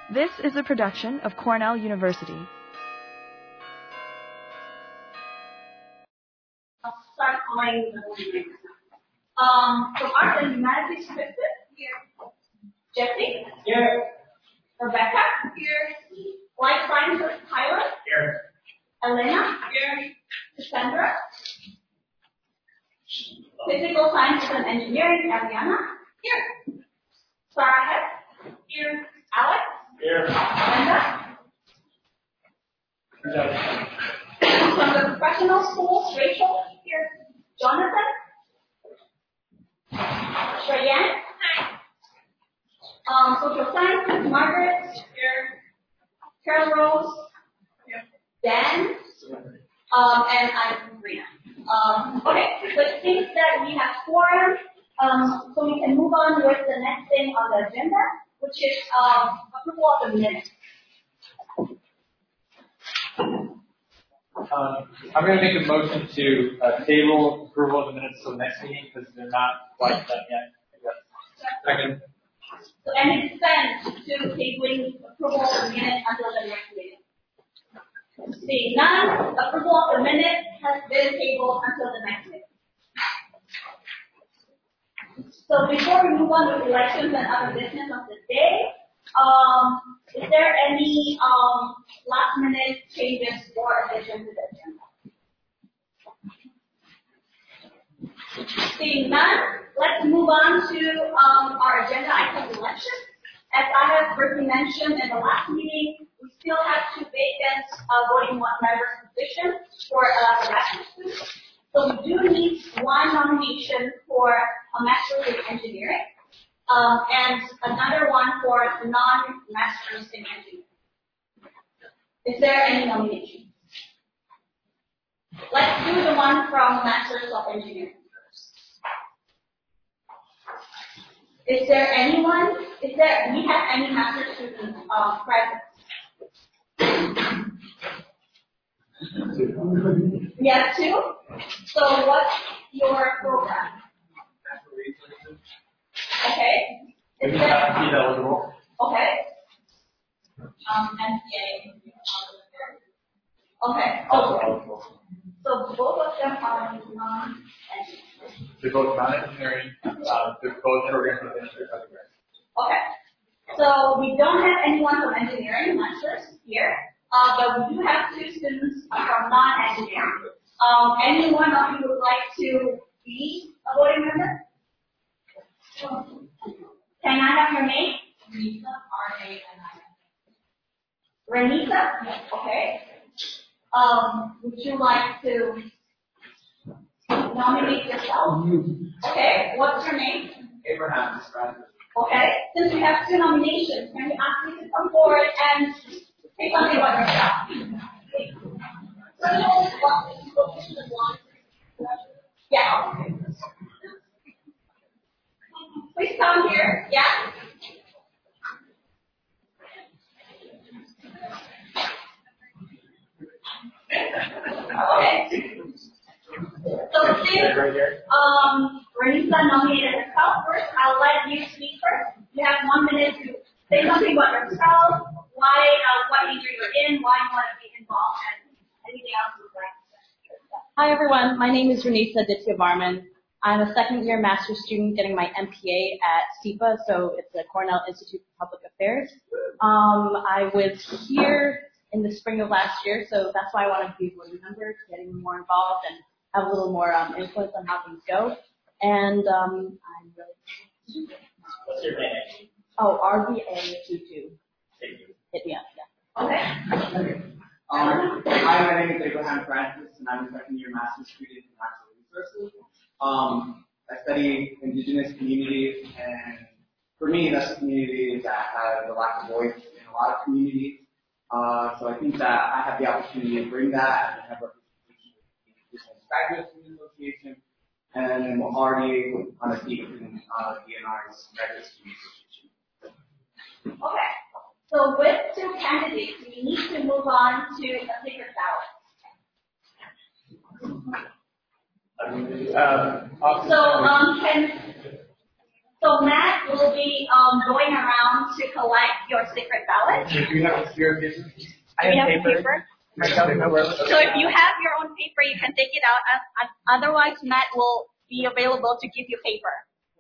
This is a production of Cornell University. I'll start calling the from Art and Humanities Christmas, here. Jesse? Here. Rebecca? Here. Life Sciences, Tyler? Here. Elena? Here. Cassandra? Physical Sciences and Engineering, Ariana? Here. Sarah Head? Here. Alex? Here. Linda? From the professional schools, Rachel? Here. Jonathan? Cheyenne? Social Sciences, Margaret? Here. Carol Rose? Here. Dan? And I'm Rena. Okay, so it seems that we have quorum, so we can move on with the next thing on the agenda, which is approval of the minutes. I'm going to make a motion to table approval of the minutes till the next meeting because they're not quite done yet. Second. So any consent to tabling approval of the minutes until the next meeting? Seeing none, approval of the minutes has been tabled until the next meeting. So before we move on to elections and other business of the day, is there any last minute changes or additions to the agenda? Seeing none, let's move on to our agenda item elections. As I have briefly mentioned in the last meeting, we still have 2 vacant voting members positions for the master's students. So we do need 1 nomination for a master's in engineering, and another one for non-masters in engineering. Is there any nominations? Let's do the one from Masters of Engineering first. Is there anyone? We have any master's students present? We have 2. So what's your program? Okay. Is there? Eligible. Okay. MPA. Okay. So both of them are non-engineering. They're both non-engineering. They're both programs with industry undergrads. Okay. So we don't have anyone from engineering masters here, but we do have 2 students from non-engineering. Anyone of you would like to be a voting member? Can I have your name? Renita, R-A-N-I. Renita? Yes. Okay. Would you like to nominate yourself? Okay. What's your name? Abraham. Okay. Since we have 2 nominations, can we ask you to come forward and say something about yourself? Yeah. Please come here. Yeah. Okay. So since Renita nominated herself first, I'll let you speak first. You have 1 minute to say something about yourself, why, what major you're in, why you want to be involved, and anything else you would like to say. Hi everyone, my name is Renita Ditya-Varman. I'm a second-year master's student getting my MPA at SIPA, so it's the Cornell Institute for Public Affairs. I was here in the spring of last year, so that's why I wanted to be a voting member, getting more involved and have a little more influence on how things go. And I'm really. What's your name? Oh, RBA22. Hit me up, yeah. Okay. Hi, my name is Abraham Francis, and I'm a second-year master's student in natural resources. I study indigenous communities, and for me, that's a community that has a lack of voice in a lot of communities. So I think that I have the opportunity to bring that and have representation with the Indigenous Graduate Student Association, and I'm already on a seat in DNR's Graduate Student Association. Okay. So with 2 candidates, we need to move on to a secret ballot. So can So Matt will be going around to collect your secret ballot. Do you have a secure paper? Do you have paper? So if you have your own paper, you can take it out. Otherwise, Matt will be available to give you paper.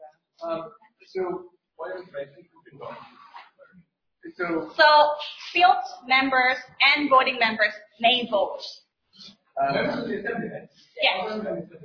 So field members and voting members may vote. Yes.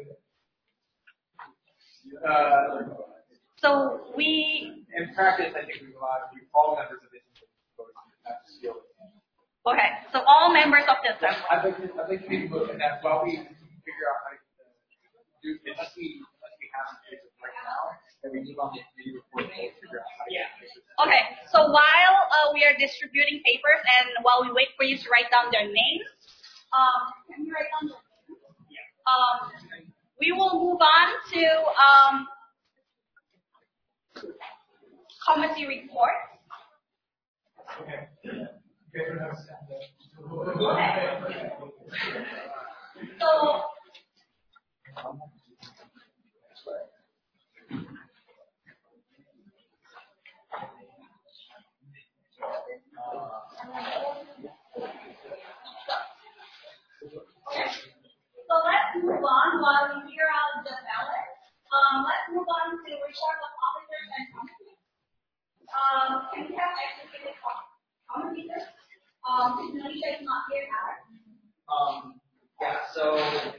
So we. In practice, I think all members of this have to feel. Okay, so all members of the assembly. I'd like to maybe look at that while we figure out how to do it. Unless we have it right now, and we move on to the committee report and figure out how to get it. Okay, so while we are distributing papers and while we wait for you to write down their names, can you write down their names? Yeah. We will move on to committee reports. Okay. So. So let's move on while we figure out the ballot. Let's move on to report of officers and committees. Can we have executive committees? Manisha is not here, Alex. Yeah, so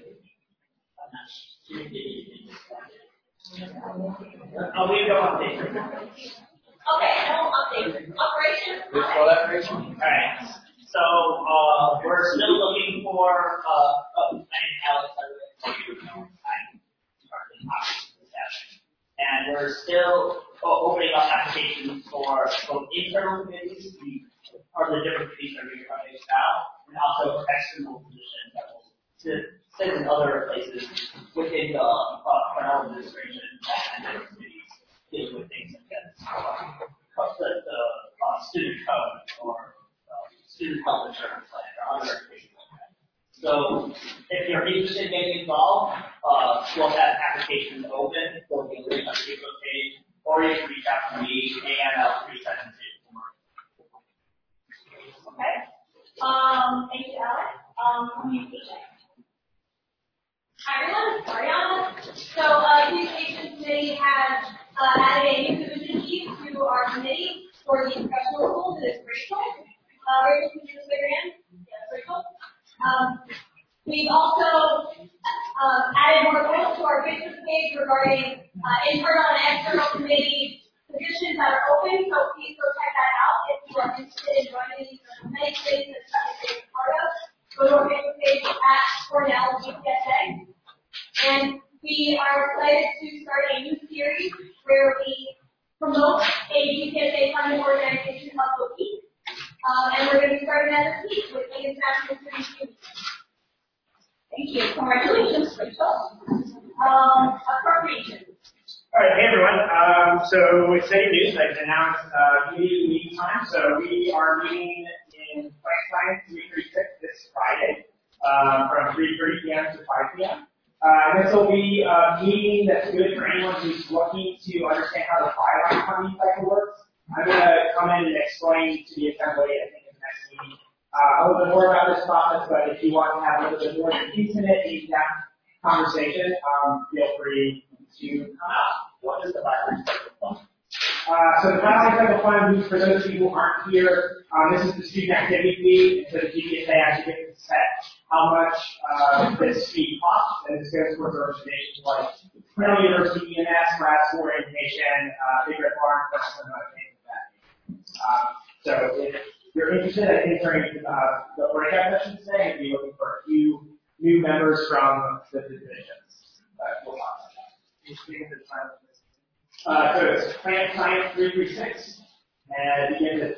we go update. Okay, no update. Operations. Alright. So we're still looking for Alex, and we're still opening up applications for both internal committees, or the different committees that we're running now, and also external positions that will sit in other places within the Cornell administration and different committees dealing with things like that. The student code or student health insurance plan or other things like that. So if you're interested in getting involved, we'll have applications open. There'll be a link on the Facebook page, or you can reach out to me and I'll reach out to you. Okay. Thank you, Alex. Communication. Hi, everyone. It's Mariana. So, Communication Committee has added a new division chief to our committee for the professional schools. It is Rachel. Rachel, can you just wave your hand? Yes, Rachel. We've also added more points to our Facebook page regarding internal and external committee positions that are open, so please go check that out if you are interested in joining these many committees that you're part of. Go to our Facebook page at Cornell GCSA. And we are excited to start a new series where we promote a GCSA funding organization of the week. And we're going to be starting that this week with the International Student Union. Thank you. Congratulations, Rachel. Appropriations. All right, hey everyone. So exciting news! I've announced committee meeting time. So we are meeting in Plant Science 336 this Friday from 3:30 p.m. to 5 p.m. This will be a meeting that's good for anyone who's looking to understand how the filing funding cycle works. I'm going to come in and explain to the assembly, I think, in the next meeting a little bit more about this process. But if you want to have a little bit more of an intimate, in-depth conversation, feel free to come out. What is the filing cycle fund? So the filing cycle fund, for those of you who aren't here, this is the student activity fee. So the GCSA actually gets to set how much this fee costs, and this goes towards organizations like Cornell University EMS, grad school orientation, Big Red Barn, and other things like that. So if you're interested, I think during the breakout session today, we'll be looking for a few new members from the divisions. We'll talk about that. So it's Plant Science 336, and it begins at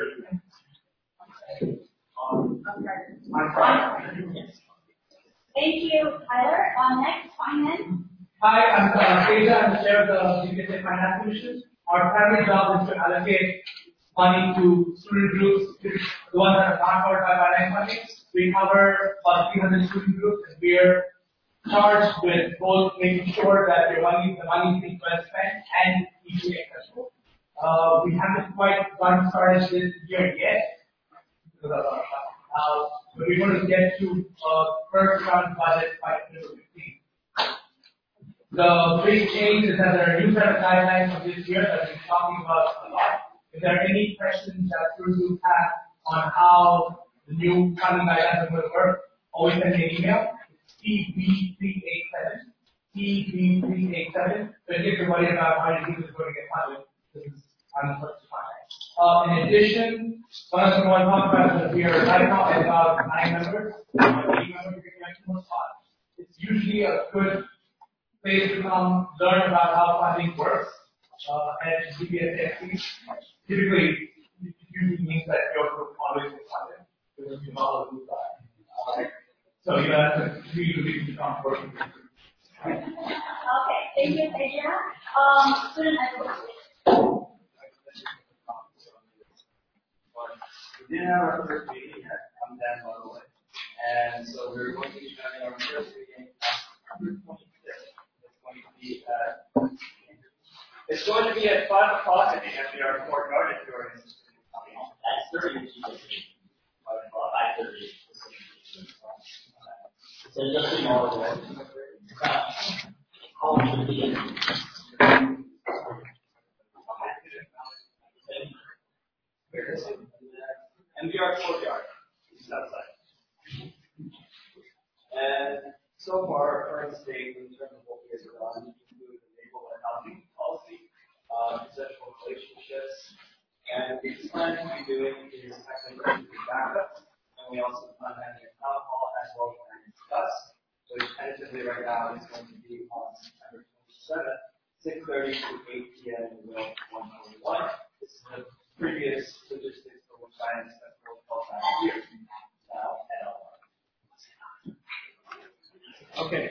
3:30. On Friday. Thank you, Tyler. Next, finance. Hi, I'm Teja. I'm the chair of the GCSA Finance Commission. Our primary job is to allocate money to student groups, the ones that are not covered by finance funding. We cover about 300 student groups, and we are charged with both making sure that the money is being well spent and easily accessible. We haven't quite gotten started this year yet, but we're going to get to first round budget by 2015. The big change is that there are new set of guidelines for this year that we're talking about a lot. If there are any questions that you have on how the new funding guidelines are going to work, always send me an email. CB387. CB387. So if you're worried about how your group is going to get funded, this is on the first contact. In addition, one of the things I want to talk about is that we are right now at about 9 members. 8 members to get more spots. It's usually a good place to come learn about how funding works. And GBSFC typically it usually means that your group always gets funded because you know the group so you have to really become working. Okay, thank you, Adriana. Student advocacy. We didn't have our first meeting yet. I'm Dan, by the way. And so we're going to be having our first meeting at 26. It's going to be at 5 o'clock at the MBR courtyard if you're interested in coming. That's 30 minutes. 5 o'clock, 5:30. So just tomorrow. MBR courtyard. It's outside. And so far, our current state in terms of what we have done include the label and housing policy, consensual relationships, and the plan to be doing is actually going to be backups, and we also plan having a town hall as well as discuss, which tentatively right now is going to be on September 27th, 6:30 to 8 p.m. in Will 121. This is the previous logistics for which I am spent 12 years now at LR. Okay.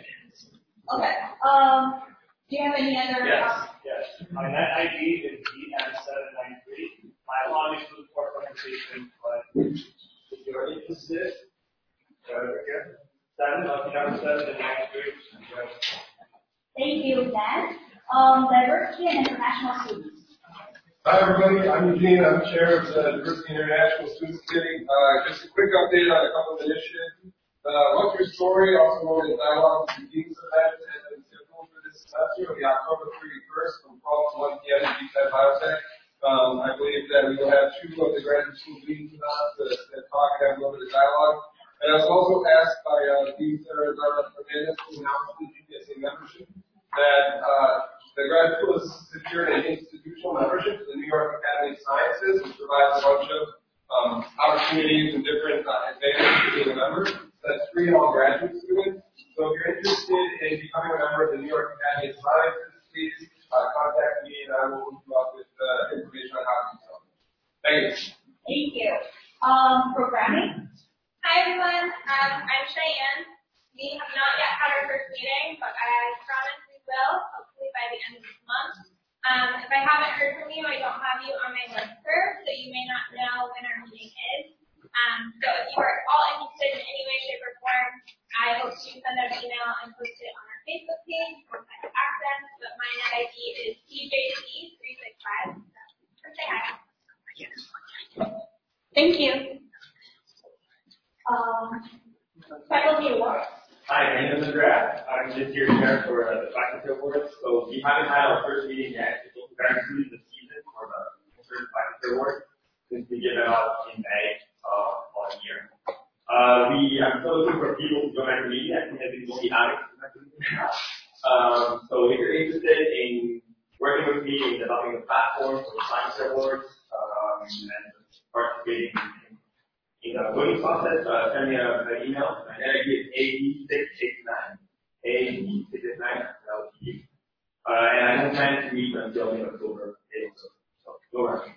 Do you have any other? Yes. My net ID is DM793. My log is for conversation, but if you're interested, over here. 7, lucky number 7, and 93. Thank you, Dan. Diversity and international students. Hi everybody, I'm Eugene. I'm chair of the Diversity International Students Committee. Just a quick update on a couple of initiatives. What's Your Story, also known as Dialogue with Students event, has been scheduled for this semester. It'll be October 31st from 12 to 1 p.m. at GTED Biotech. I believe that we will have 2 of the graduate school deans with us to talk and have a little bit of dialogue. And I was also asked by Dean Sarah Hernandez to announce the GPSA membership that the grad school has secured an institutional membership to the New York Academy of Sciences, which provides a bunch of opportunities and different advantages to being a member. That's free to all graduate students. So if you're interested in becoming a member of the New York Academy of Sciences, please contact me and I will hook you up with information on how to do so. Thank you. Thank you. Programming. Hi everyone, I'm Cheyenne. We have not yet had our first meeting, but I promise we will, hopefully by the end of this month. If I haven't heard from you, I don't have you on my listserv, so you may not know when our meeting is. So if you are all interested in any way, shape, or form, I hope to send out an email and post it on our Facebook page for my access. But my net ID is CJC365. So say hi. Thank you. Faculty awards. Hi, my name is Andrea. I'm just here to share for the faculty awards. So we haven't had our first meeting yet. It's very soon the season for the first faculty awards since we give it out in May all year. I'm still looking for people to join our meeting. I think maybe we'll be adding so if you're interested in working with me in developing a platform for the science awards and participating in the voting process, send me an email. My net ID is AD689. AD689. And I don't plan to meet until in October. So go ahead.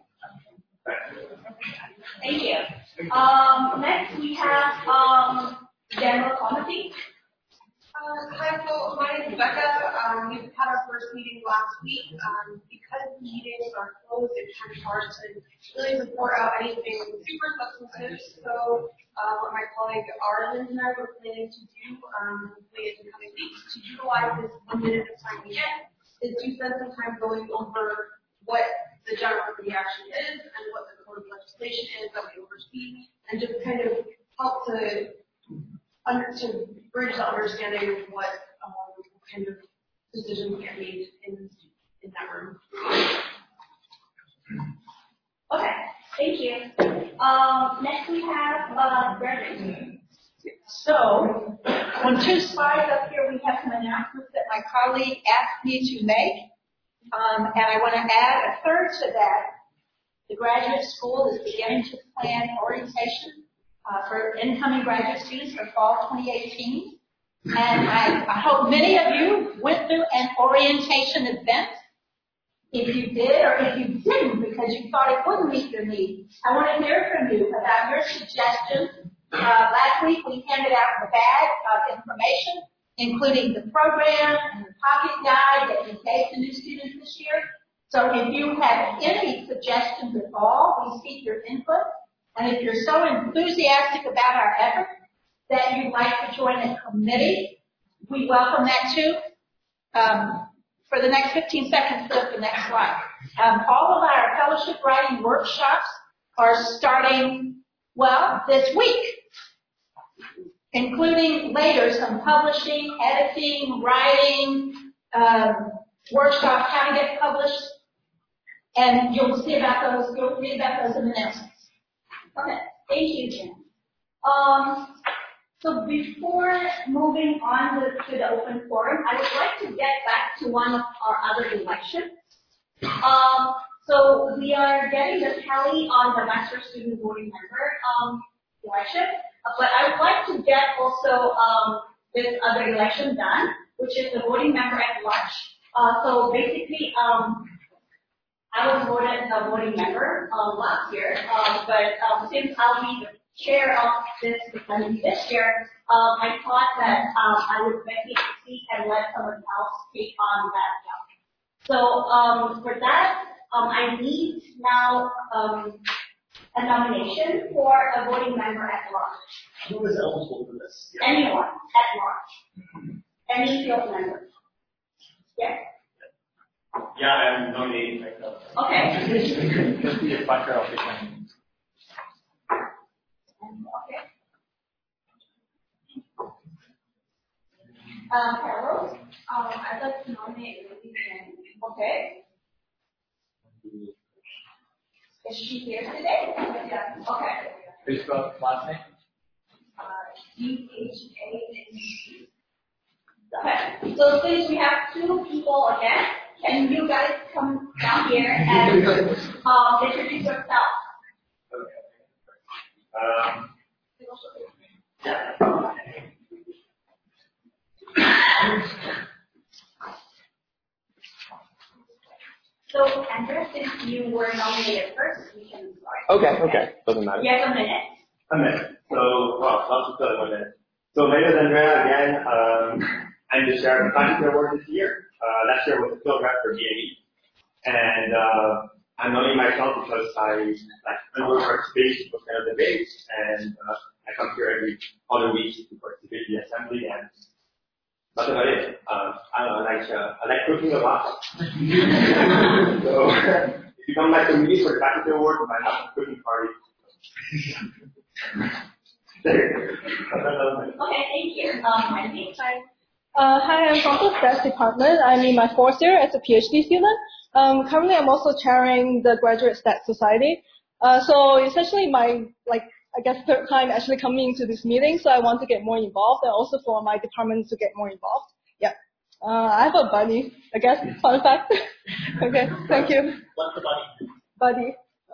Thank you. Next we have general committee. Hi, so my name is Becca. We had our first meeting last week. because the meetings are closed, it's kind of hard to really report out anything super substantive. So what my colleague Arlen and I were planning to do hopefully in the coming weeks to utilize this 1 minute of time we get is to spend some time going over what the general reaction is and what the code of legislation is that we oversee, and just kind of help to bridge the understanding of what kind of decisions get made in that room. Okay, thank you. Next we have Brendan. So, on 2 slides up here, we have some announcements that my colleague asked me to make. And I want to add a third to that. The graduate school is beginning to plan orientation for incoming graduate students for fall 2018. And I hope many of you went through an orientation event. If you did or if you didn't because you thought it wouldn't meet your needs, I want to hear from you about your suggestions. Last week we handed out the bag of information, including the program and the pocket guide that we gave to new students this year. So if you have any suggestions at all, we seek your input. And if you're so enthusiastic about our effort that you'd like to join a committee, we welcome that too. For the next 15 seconds, put up the next slide. All of our fellowship writing workshops are starting, well, this week, including later some publishing, editing, writing, workshops, how to get published, and you'll read about those in the announcements. Okay, thank you, Jen. So before moving on to the open forum, I would like to get back to one of our other elections. So we are getting the tally on the master student voting member election, but I would like to get also this other election done, which is the voting member at large. So basically, I was voted a voting member last year, but since I'll be the chair of this committee this year, I thought that I would vacate the seat and let someone else take on that job. So for that, I need now a nomination for a voting member at large. Who is eligible for this? Anyone at large. Any field member. Yes. Yeah, I'm nominating myself. Okay. Just be a factor of the claim. Okay. Carol? I'd like to nominate Ruby Chen. Okay. Is she here today? Yeah. Okay. Please spell last name. DHANC. Okay. So since we have 2 people again, can you guys come down here and introduce yourself? So, Andrea, since you were nominated first, we can start. Okay. Doesn't matter. You have a minute. A minute. So, lots of stuff on that. So, my name is Andrea again. I'm the chair of the Faculty Award this year. Last year was the field rep for BME. And I'm nominating myself because I like unwilling participation with kind of debates, and I come here every other week to participate in the assembly, and that's about it. I don't know, I like cooking a lot. So if you come back to me for the Faculty Award, we might have a cooking party. Okay, thank you. Wendy? Hi, I'm from the stats department. I'm in my 4th year as a PhD student. Currently, I'm also chairing the Graduate Stats Society. So essentially, my 3rd time actually coming to this meeting. So I want to get more involved, and also for my department to get more involved. Yeah. I have a buddy. I guess fun fact. Okay. Thank you. What's the buddy? Buddy.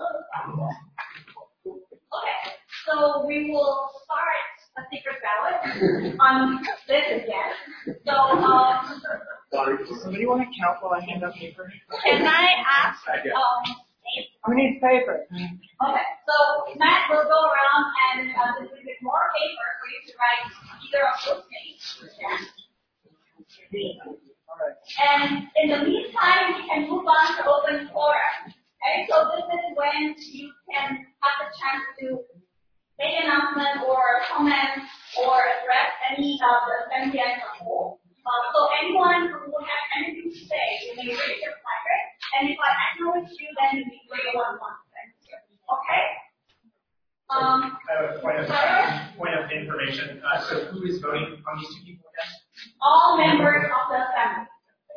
Okay. So we will start a secret ballot on this again. So, sorry, does somebody want to count while I hand out paper? can I ask, we need paper. okay, so Matt will go around and distribute more paper for you to write either of those names. Yeah. All right. And in the meantime, we can move on to open forum. Okay, so this is when you can have the chance to make an announcement or comment or address any of the assembly as a whole. So anyone who will have anything to say, you may raise your placard, and if I acknowledge you, then you may raise one. Okay? I have a point of information. So who is voting on these two people again? All members of the assembly.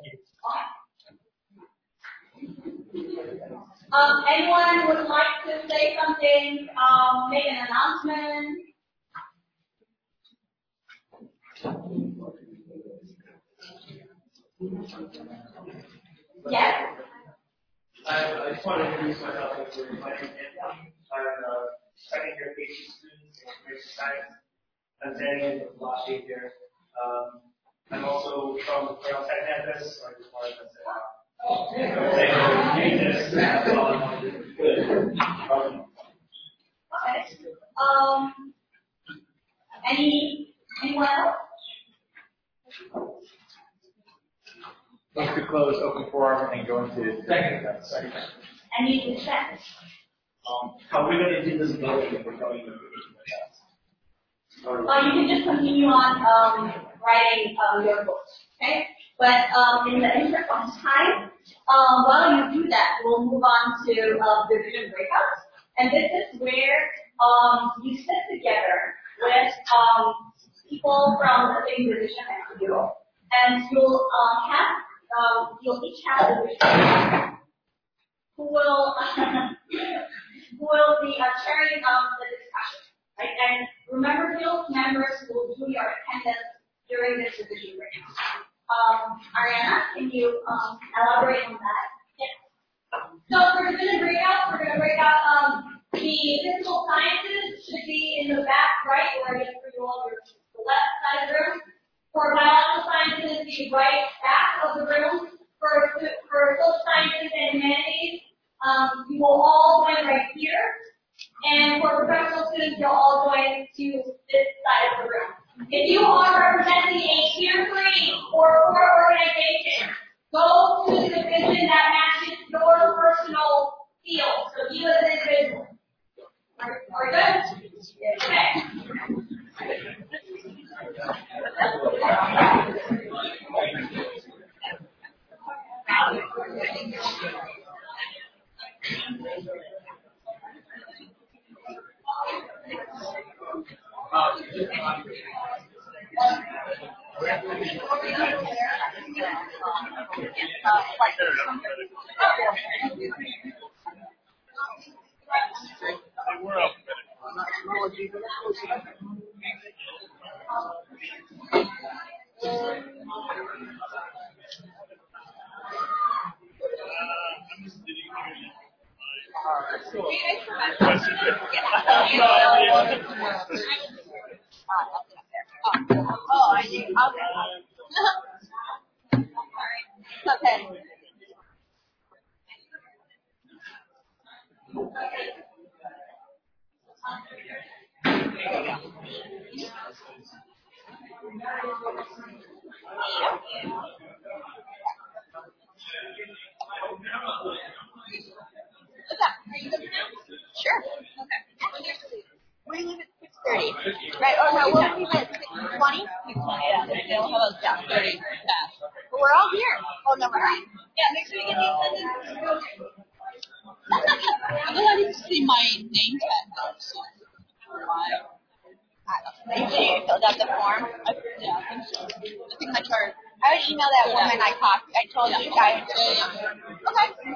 Anyone would like to say something, make an announcement? Yes? I just want to introduce myself. My name is Anthony. I'm a second year PhD student in information science. I'm standing in the last year here. I'm also from Cornell Tech campus, so I just wanted to say anyone else? Let's to close open forum and go into second. Any dissent? how are we going to do this voting if we're going to You can just continue on writing your books, okay? But in the interest of time, while you do that, we'll move on to division breakouts. And this is where you sit together with people from the same division as you, and you'll each have a division who will be chairing the discussion, right? And remember, field members will do your attendance during this division breakout. Ariana, can you elaborate on that? Yes. So for division breakout, we're going to break out the physical sciences should be in the back right, where you for you all the left side of the room. For biological sciences, the right back of the room. For social sciences and humanities, you will all join right here. And for professional students, you'll all join to this side of the room. If you are representing a tier 3 or 4 organization, go to the division that matches your personal field. So you as an individual. Are we good? Okay. What's up? Are you good now? Sure. Okay. We leave at 6:30. Right, or no, we'll leave at 6:20? 6:20, yeah. How about 6:30? But we're all here. Oh, no, we're not. Yeah, make sure you get the attendance. I think I need to see my name tag though. So. You filled out the form? Yeah, I think so. The signature. I would email that woman I told you guys. Okay.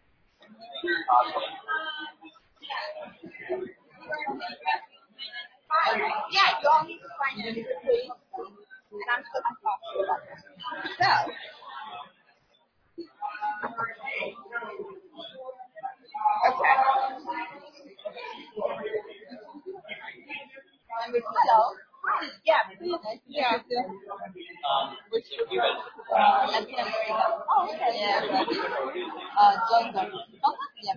Yeah, you all need to find it, please. And I'm still talking about this. So. Okay. Hello. Yeah, please. Yeah. Which you guys? Oh, okay. Yeah. Joseph. Yeah.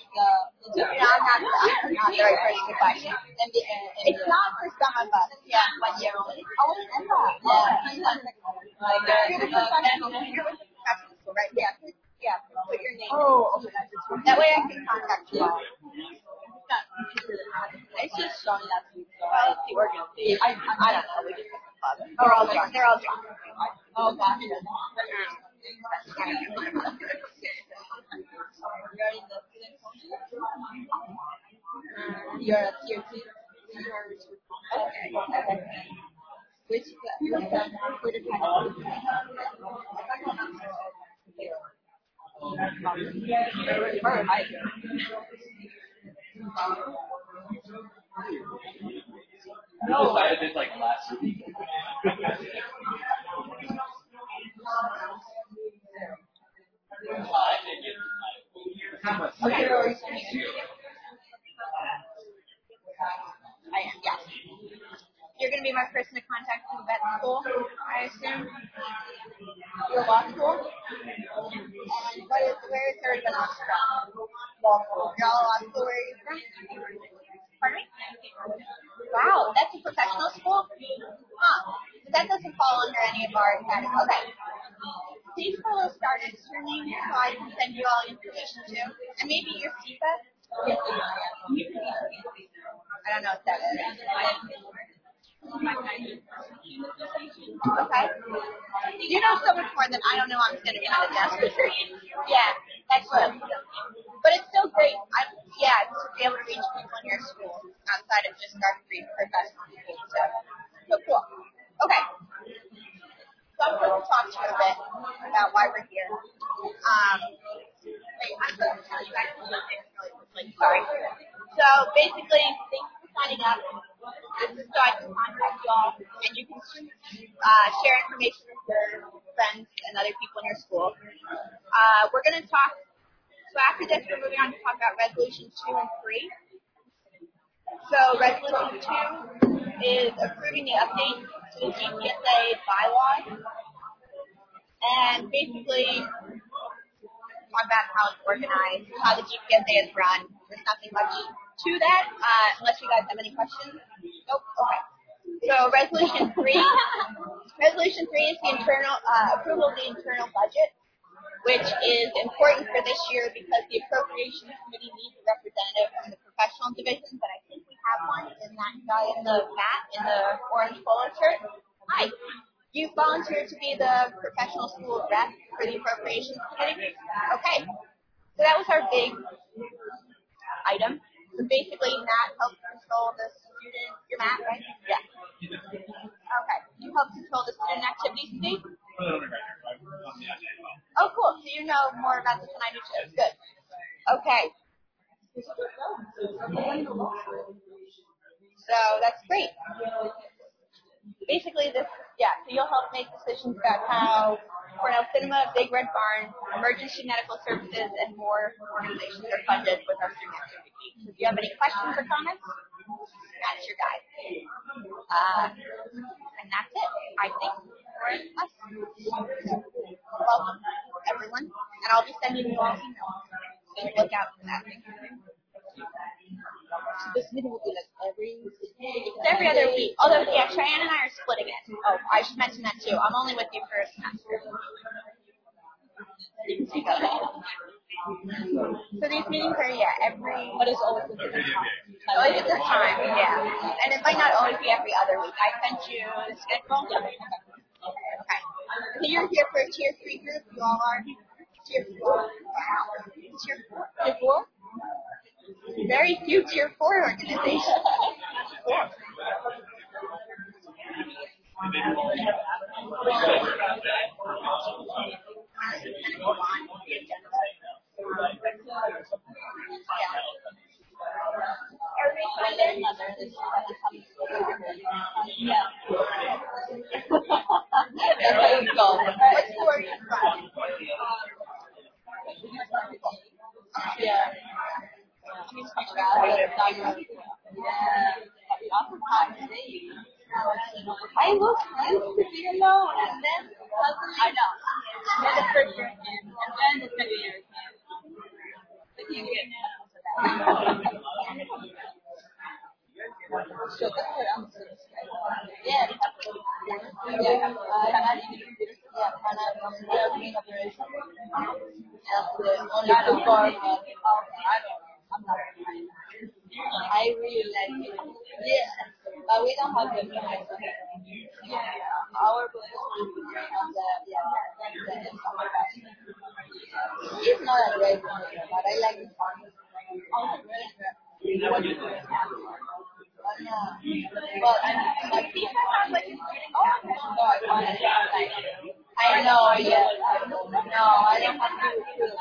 I'm not the right person to question. It's not for some of us. Yeah, but yeah. Oh, it's not. Yeah. You're the professional. right? Yeah, put your name. Oh, okay. That way I can contact you all. It's just strong last week, so the organization. I don't know. We just They're all drunk. They're all drunk. Oh, gotcha. You're a tier 2. Okay. Which Twitter kind No, I did like last week. I am, yes. You're going to be my person to contact for the vet school, I assume? Your law school? And where is everyone else from? Law school. You're all law school. Where are you from? Pardon me? Wow, that's a professional school? Huh. But that doesn't fall under any of our academies. Okay. Please follow started streaming so I can send you all information too. And maybe your CPA? Yes, I don't know what that is. Okay. You know so much more than I don't know I'm standing behind the desk. Yeah, that's good. But it's still great. To be able to reach people in your school outside of just our free professional education stuff. So cool. Okay. So I'm going to talk to you a bit about why we're here. I'm going to tell you guys something really quickly. Sorry. So basically, thank you for signing up. This is so I can contact you all, and you can share information with your friends and other people in your school. We're going to talk. So after this, we're moving on to talk about Resolution 2 and 3. So Resolution 2 is approving the update to the GPSA bylaws, and basically talk about how it's organized, how the GPSA is run. There's nothing much to that, unless you guys have any questions. Nope. Okay. So Resolution 3 is the internal approval of the internal budget, which is important for this year because the Appropriations Committee needs a representative from the professional divisions, and I think we have one in that guy in the mat in the orange polo shirt. Hi. You volunteered to be the professional school rep for the Appropriations Committee? Okay. So that was our big item. So basically, Matt helps control the student, your Matt, right? Yeah. Okay. You help control the student activities today? Oh, cool. So you know more about this than I do too. Good. Okay. So that's great. Basically, so you'll help make decisions about how Cornell Cinema, Big Red Barn, emergency medical services, and more organizations are funded with our student activity. So if you have any questions or comments, that's your guide. And that's it, I think, for us. Welcome, everyone. And I'll be sending you all emails. So look out for that. So this meeting will be like It's every other week. Although, Cheyenne and I are splitting it. Oh, I should mention that too. I'm only with you for a semester. So these meetings are, every... But it's always at this time. Always at this time, yeah. And it might not always be every other week. I sent you the schedule. Okay. So you're here for a Tier 3 group. You all are? Tier 4. Wow. Tier 4? Tier 4? Very few Tier 4 organizations. Yeah. I look used to be alone, and then suddenly I know. And then the first year came, and then the second year came. But you get so that's what I'm saying. Yeah, absolutely. Yeah, That's the only two course. I'm not fine. I really like it. Yeah, but we don't have the our professor has the summer batch. It's not a great one, but I like the fun. Well, my teacher has like a student. Oh no, I know, yeah. No, I don't have to.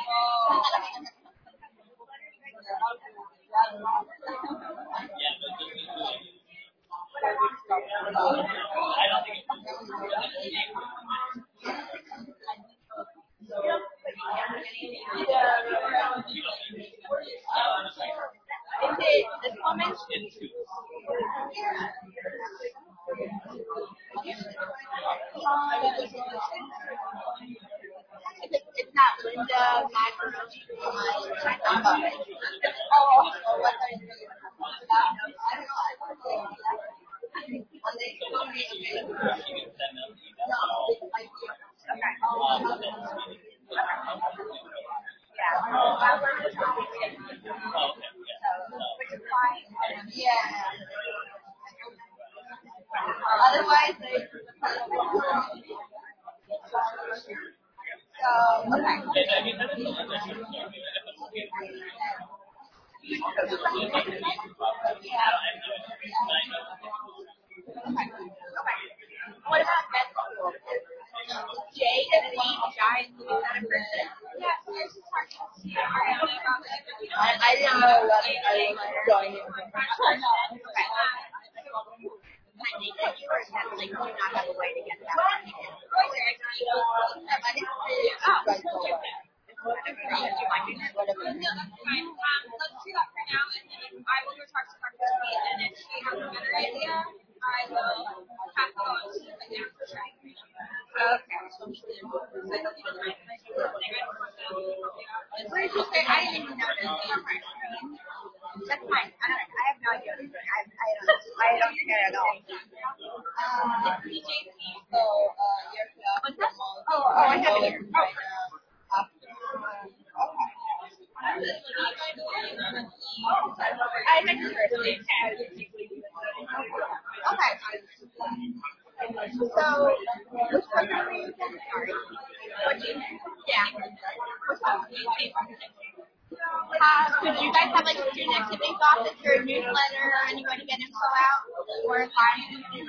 This moment. It's not Linda Macaroni. What are you doing? Yeah. Otherwise, what about med school? Jay and Lee, Giant, is that a person? Yes, there's a part. I didn't know what I was going into. I think that you were like, do not have a way to get that. I didn't see whatever. No, that's fine. Let's do that for now, and then I will go talk to Dr. Lee, and if she has a better idea, I will pass it on to the next track. Okay. What did you say? I didn't even notice. That's fine. I have no idea. I don't care at all. It's PJP. So, what's that? I have it here. I meant to first. Okay. So, which program are you in? Sorry. Yeah. Could you guys have like a student activities office or a newsletter or any way to get info out? Or find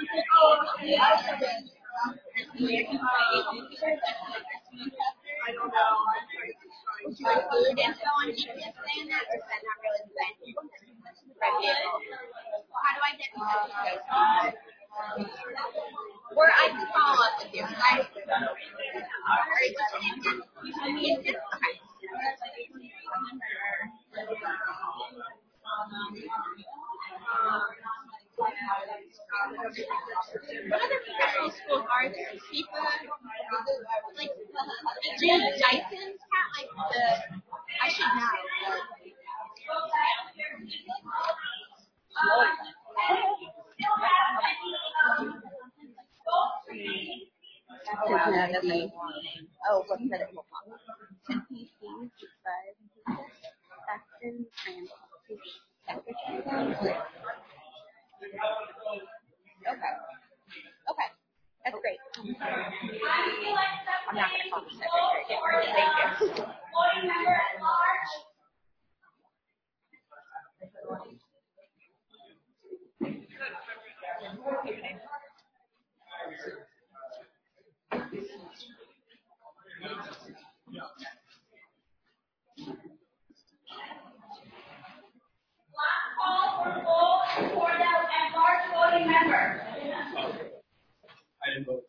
I don't know. Would you include info on GPS saying that, or is that not really the thing? How do I get info? Or I can follow up with you. Right? What other professional schools are there? SIPA, like Dyson's cat, like I should know. Oh, what credit will pop? 10 PC, 5, Saxon, and Okay. That's great. I'm not going to call the secretary. Thank you. Last call for full Cornell and large voting members. I didn't vote.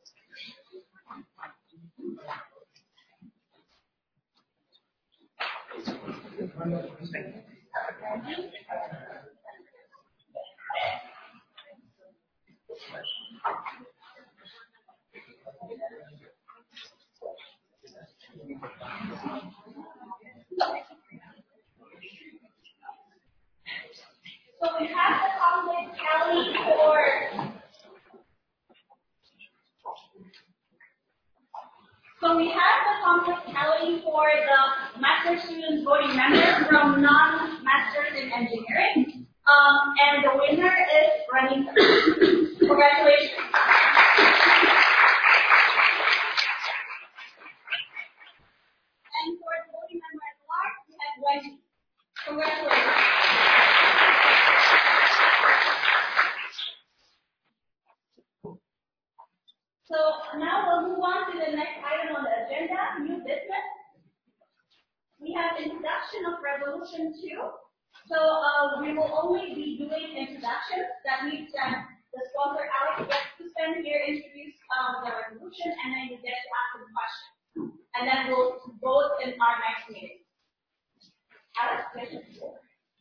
So we have the conflict tally for. So we have the conflict tally for the voting members from non-masters in engineering. And the winner is Renita. Congratulations. And for the voting member at large, we have Wendy. Congratulations. So now we'll move on to the next item on the agenda, new business. We have introduction of resolution 2. So we will only be doing introductions. That means that the sponsor Alex gets to stand here, introduce the resolution, and then you get to ask the question. And then we'll vote in our next meeting. Alex, get the floor.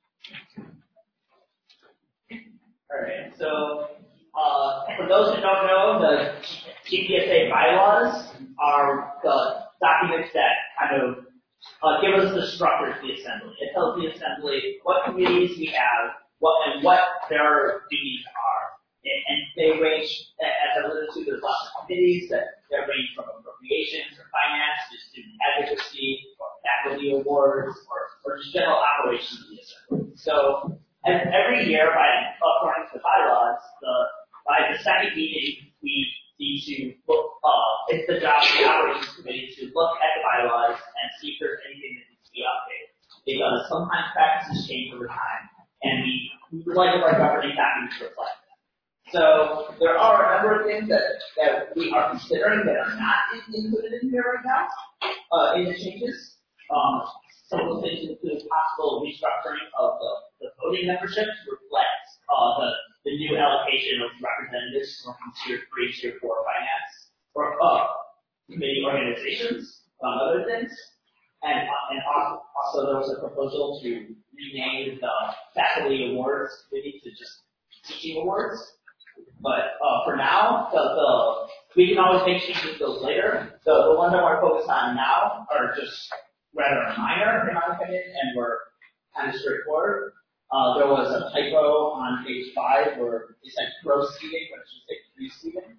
All right. So for those who don't know, the GPSA bylaws are the documents that kind of give us the structure of the assembly. It tells the assembly what committees we have, what their duties are, and they range, as I alluded to, there's lots of committees that range from appropriations or finance to student advocacy or faculty awards or just general operations of the assembly. So every year, according to the bylaws, by the second meeting, we need to look. It's the job of the operations committee to look at the bylaws and see if there's anything that needs to be updated. Because sometimes practices change over time, and we would like our governing documents to reflect that. So there are a number of things that we are considering that are not included in here right now in the changes. Some of those things include possible restructuring of the voting membership to reflect the new allocation of representatives from Tier 3, Tier 4 finance, or committee organizations, among other things. And also there was a proposal to rename the faculty awards committee to just teaching awards. But for now, we can always make changes to those later. The ones I want to focus on now are just rather minor, in my opinion, and were kind of straightforward. There was a typo on page 5 where it said gross seating, but it should say free seating.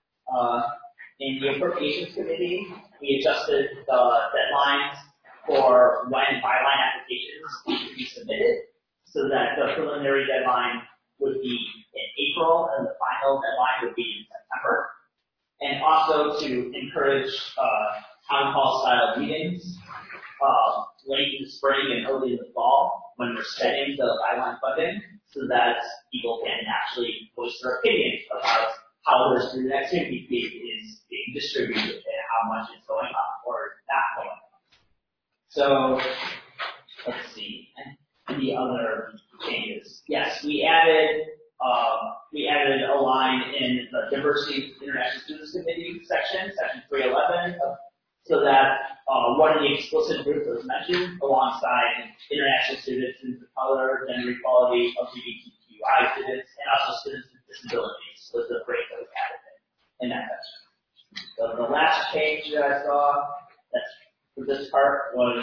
In the appropriations committee, we adjusted the deadlines for when byline applications need to be submitted, so that the preliminary deadline would be in April and the final deadline would be in September. And also to encourage town hall style meetings late in the spring and early in the fall when we're setting the byline funding, so that people can actually voice their opinion about how their student activity fee is being distributed and how much is going up or not going up. So let's see, and the other changes. Yes, we added a line in the Diversity International Students Committee section 311, so that one of the explicit groups was mentioned alongside international students, students of color, gender equality, LGBTQI students, and also students with disabilities was the break that was added in that section. So the last change that I saw for this part was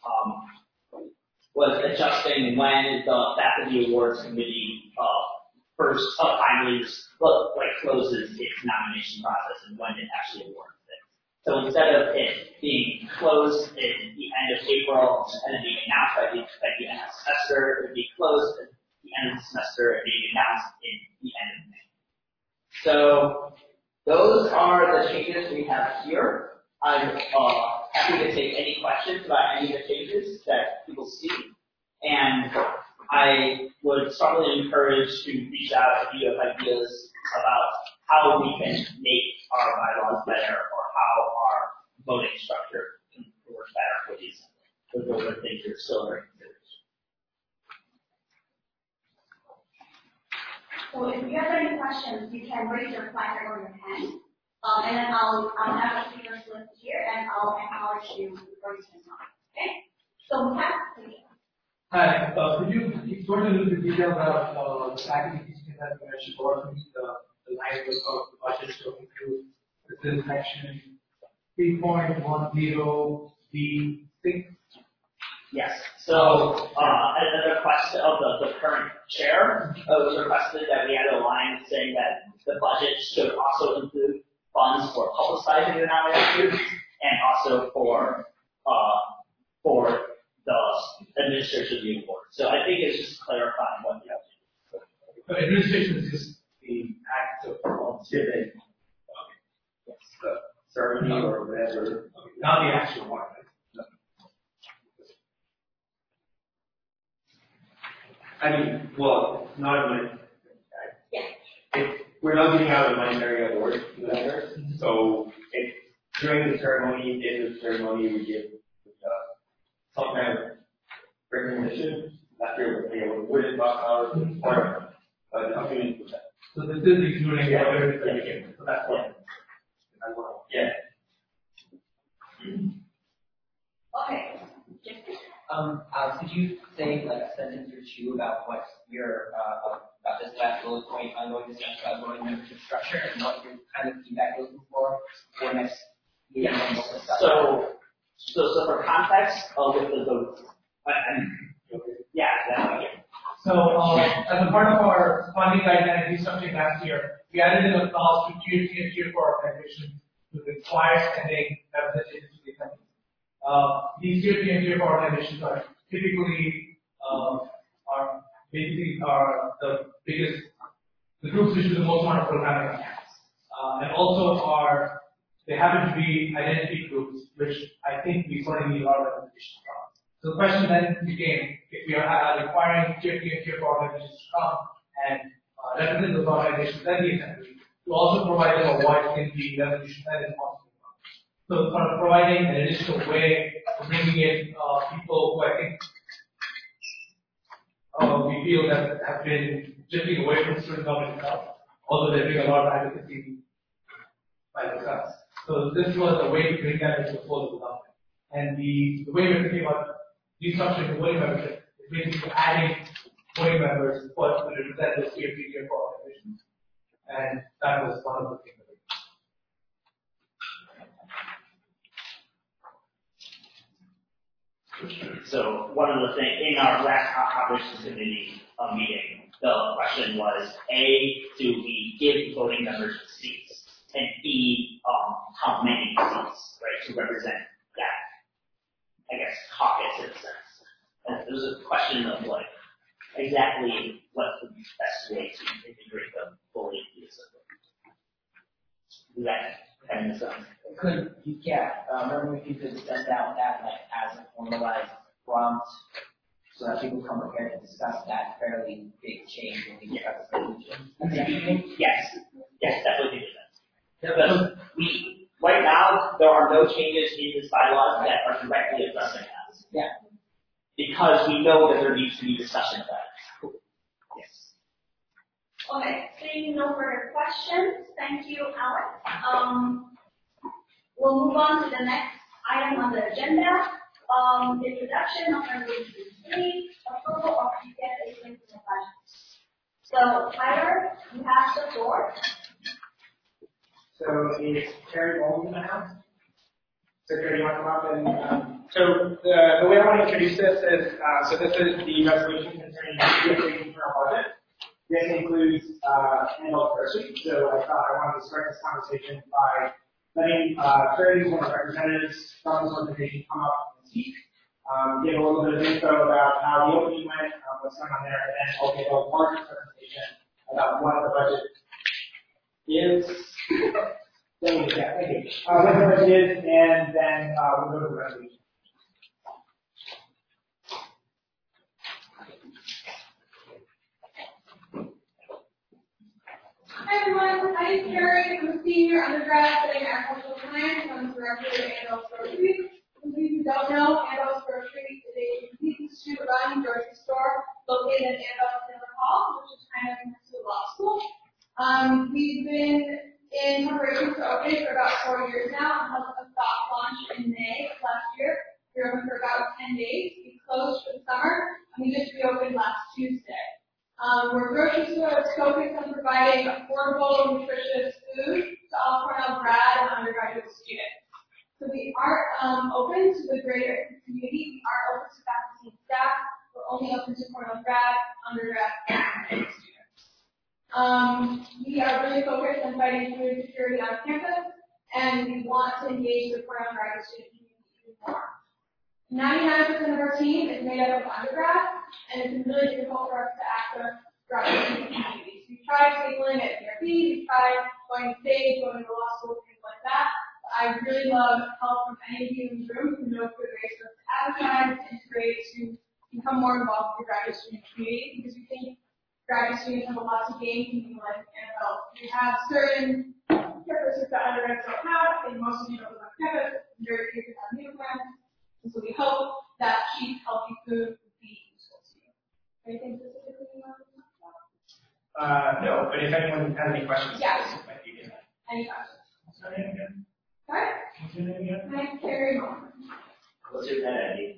adjusting when the faculty awards committee first finally closes its nomination process and when it actually awards it. So instead of it being closed at the end of April and then being announced by the end of the semester, it would be closed at the end of the semester and being announced in the end of May. So those are the changes we have here. I'm happy to take any questions about any of the changes that people see. And I would strongly encourage to reach out if you have ideas about how we can make our bylaws better or how our voting structure can work better for these. Those are things that are still under consideration. So if you have any questions, you can raise your flag or your hand. And then I'll have a speaker's list here and I'll acknowledge you before you can talk. Okay? So Pat, please. Hi, could you go into a little bit detail about the faculty teaching that you mentioned, or the language of the budget to include this section 3.10B6? Yes. So at the request of the current chair, it was requested that we had a line saying that the budget should also include funds for publicizing the nominated students and also for the administration of the award. So I think it's just clarifying what you have to do. So administration is just the act of giving. Yes. The ceremony or whatever. Not the actual one. I mean, well, not a money. Yeah. We're not giving out a monetary award to the members, so during the ceremony, in the ceremony, we give some kind of recognition. Last year, we were wooden buck or the company with that. So this is including other. So that's what. Yeah. Okay. Could you say like a sentence or two about what your about this last bullet point, ongoing discussion about voting membership structure, and what your kind of feedback you're looking for next meeting? Yeah. So for context, with the vote, yeah, that's okay. So as a part of our funding guideline restructuring last year, we added in a clause to Tier 3 and Tier 4 organizations to require sending representatives to the assembly. These Tier 3 and Tier 4 organizations are typically are the biggest, the groups which do the most amount of programming on campus, and also they happen to be identity groups, which I think we certainly need a lot of representation from. So the question then became, if we are requiring Tier 3 and Tier 4 organizations to come and represent those organizations at the assembly, to also provide them a voice in the resolution that is possible. So sort of providing an additional way of bringing in people who I think we feel that have been drifting away from student government itself, although they bring a lot of advocacy by themselves. So this was a way to bring that into the fold of the government. And the way we're thinking about restructuring the voting membership is basically adding voting members but to represent those Tier 3, Tier 4 organizations. And that was one of the things that we did. So one of the things in our last operations committee meeting, the question was A, do we give voting members seats? And B, how many seats, right, to represent that, I guess, caucus in a sense. And there was a question of like exactly what's the best way to integrate them fully into the system. Does that kind of sense? Wondering if you could send out that like as a formalized prompt so that people come prepared to discuss that fairly big change when we get this resolution. Yes, definitely do that. Because right now there are no changes in this bylaws that are directly addressing that. Yeah. Because we know that there needs to be discussion of that. Yes. Okay, seeing no further questions, thank you, Alex. We'll move on to the next item on the agenda, the introduction of Resolution 3, approval of PPSA links in the budget. So, Tyler, you have the floor. So, is Terry Bowman now? So, Terry, you want to come up and, so the way I want to introduce this is, so this is the resolution concerning the internal budget. This includes annual spreadsheet. So I thought I wanted to start this conversation by letting Terry, one of the representatives from this organization, come up and speak, give a little bit of info about how the opening went, what's going on there, and then I'll give a larger presentation about what the budget is. What the budget is, and then we'll go to the resolution. Hi everyone, my name is Carrie. I'm a senior undergrad studying agricultural science. I'm the director of Ando's Grocery. For those who don't know, Ando's Grocery is a boutique student-run grocery store located in Ando's Taylor Hall, which is kind of next to the law school. We've been in preparation for opening for about 4 years now and held a soft launch in May of last year. We were open for about 10 days. We closed for the summer, and we just reopened last Tuesday. We're a grocery store that's focused on providing affordable, nutritious food to all Cornell grad and undergraduate students. So we aren't open to the greater community. We aren't open to faculty and staff. We're only open to Cornell grad, undergrad, and students. We are really focused on fighting food insecurity on campus, and we want to engage the Cornell graduate student community even more. 99% of our team is made up of undergrad, and it's been really difficult for us to access graduate student communities. We've tried tabling at DRB, we've tried going to stage, going to law school, things like that. But I really love help from any of you in the room who know good ways for us to advertise, to integrate, to become more involved with the graduate student community, because we think graduate students have a lot to gain from being like Annabelle. We have certain characteristics that undergrads don't have, and most of you don't live on campus, very few have meal plans. And so we hope that cheap, healthy food would be useful to you. Anything specifically you want to talk about? No, but if anyone has any questions, yeah. Any questions? Sorry, again. Sorry? What's your name again? My name's Carrie Moore. What's your net ID?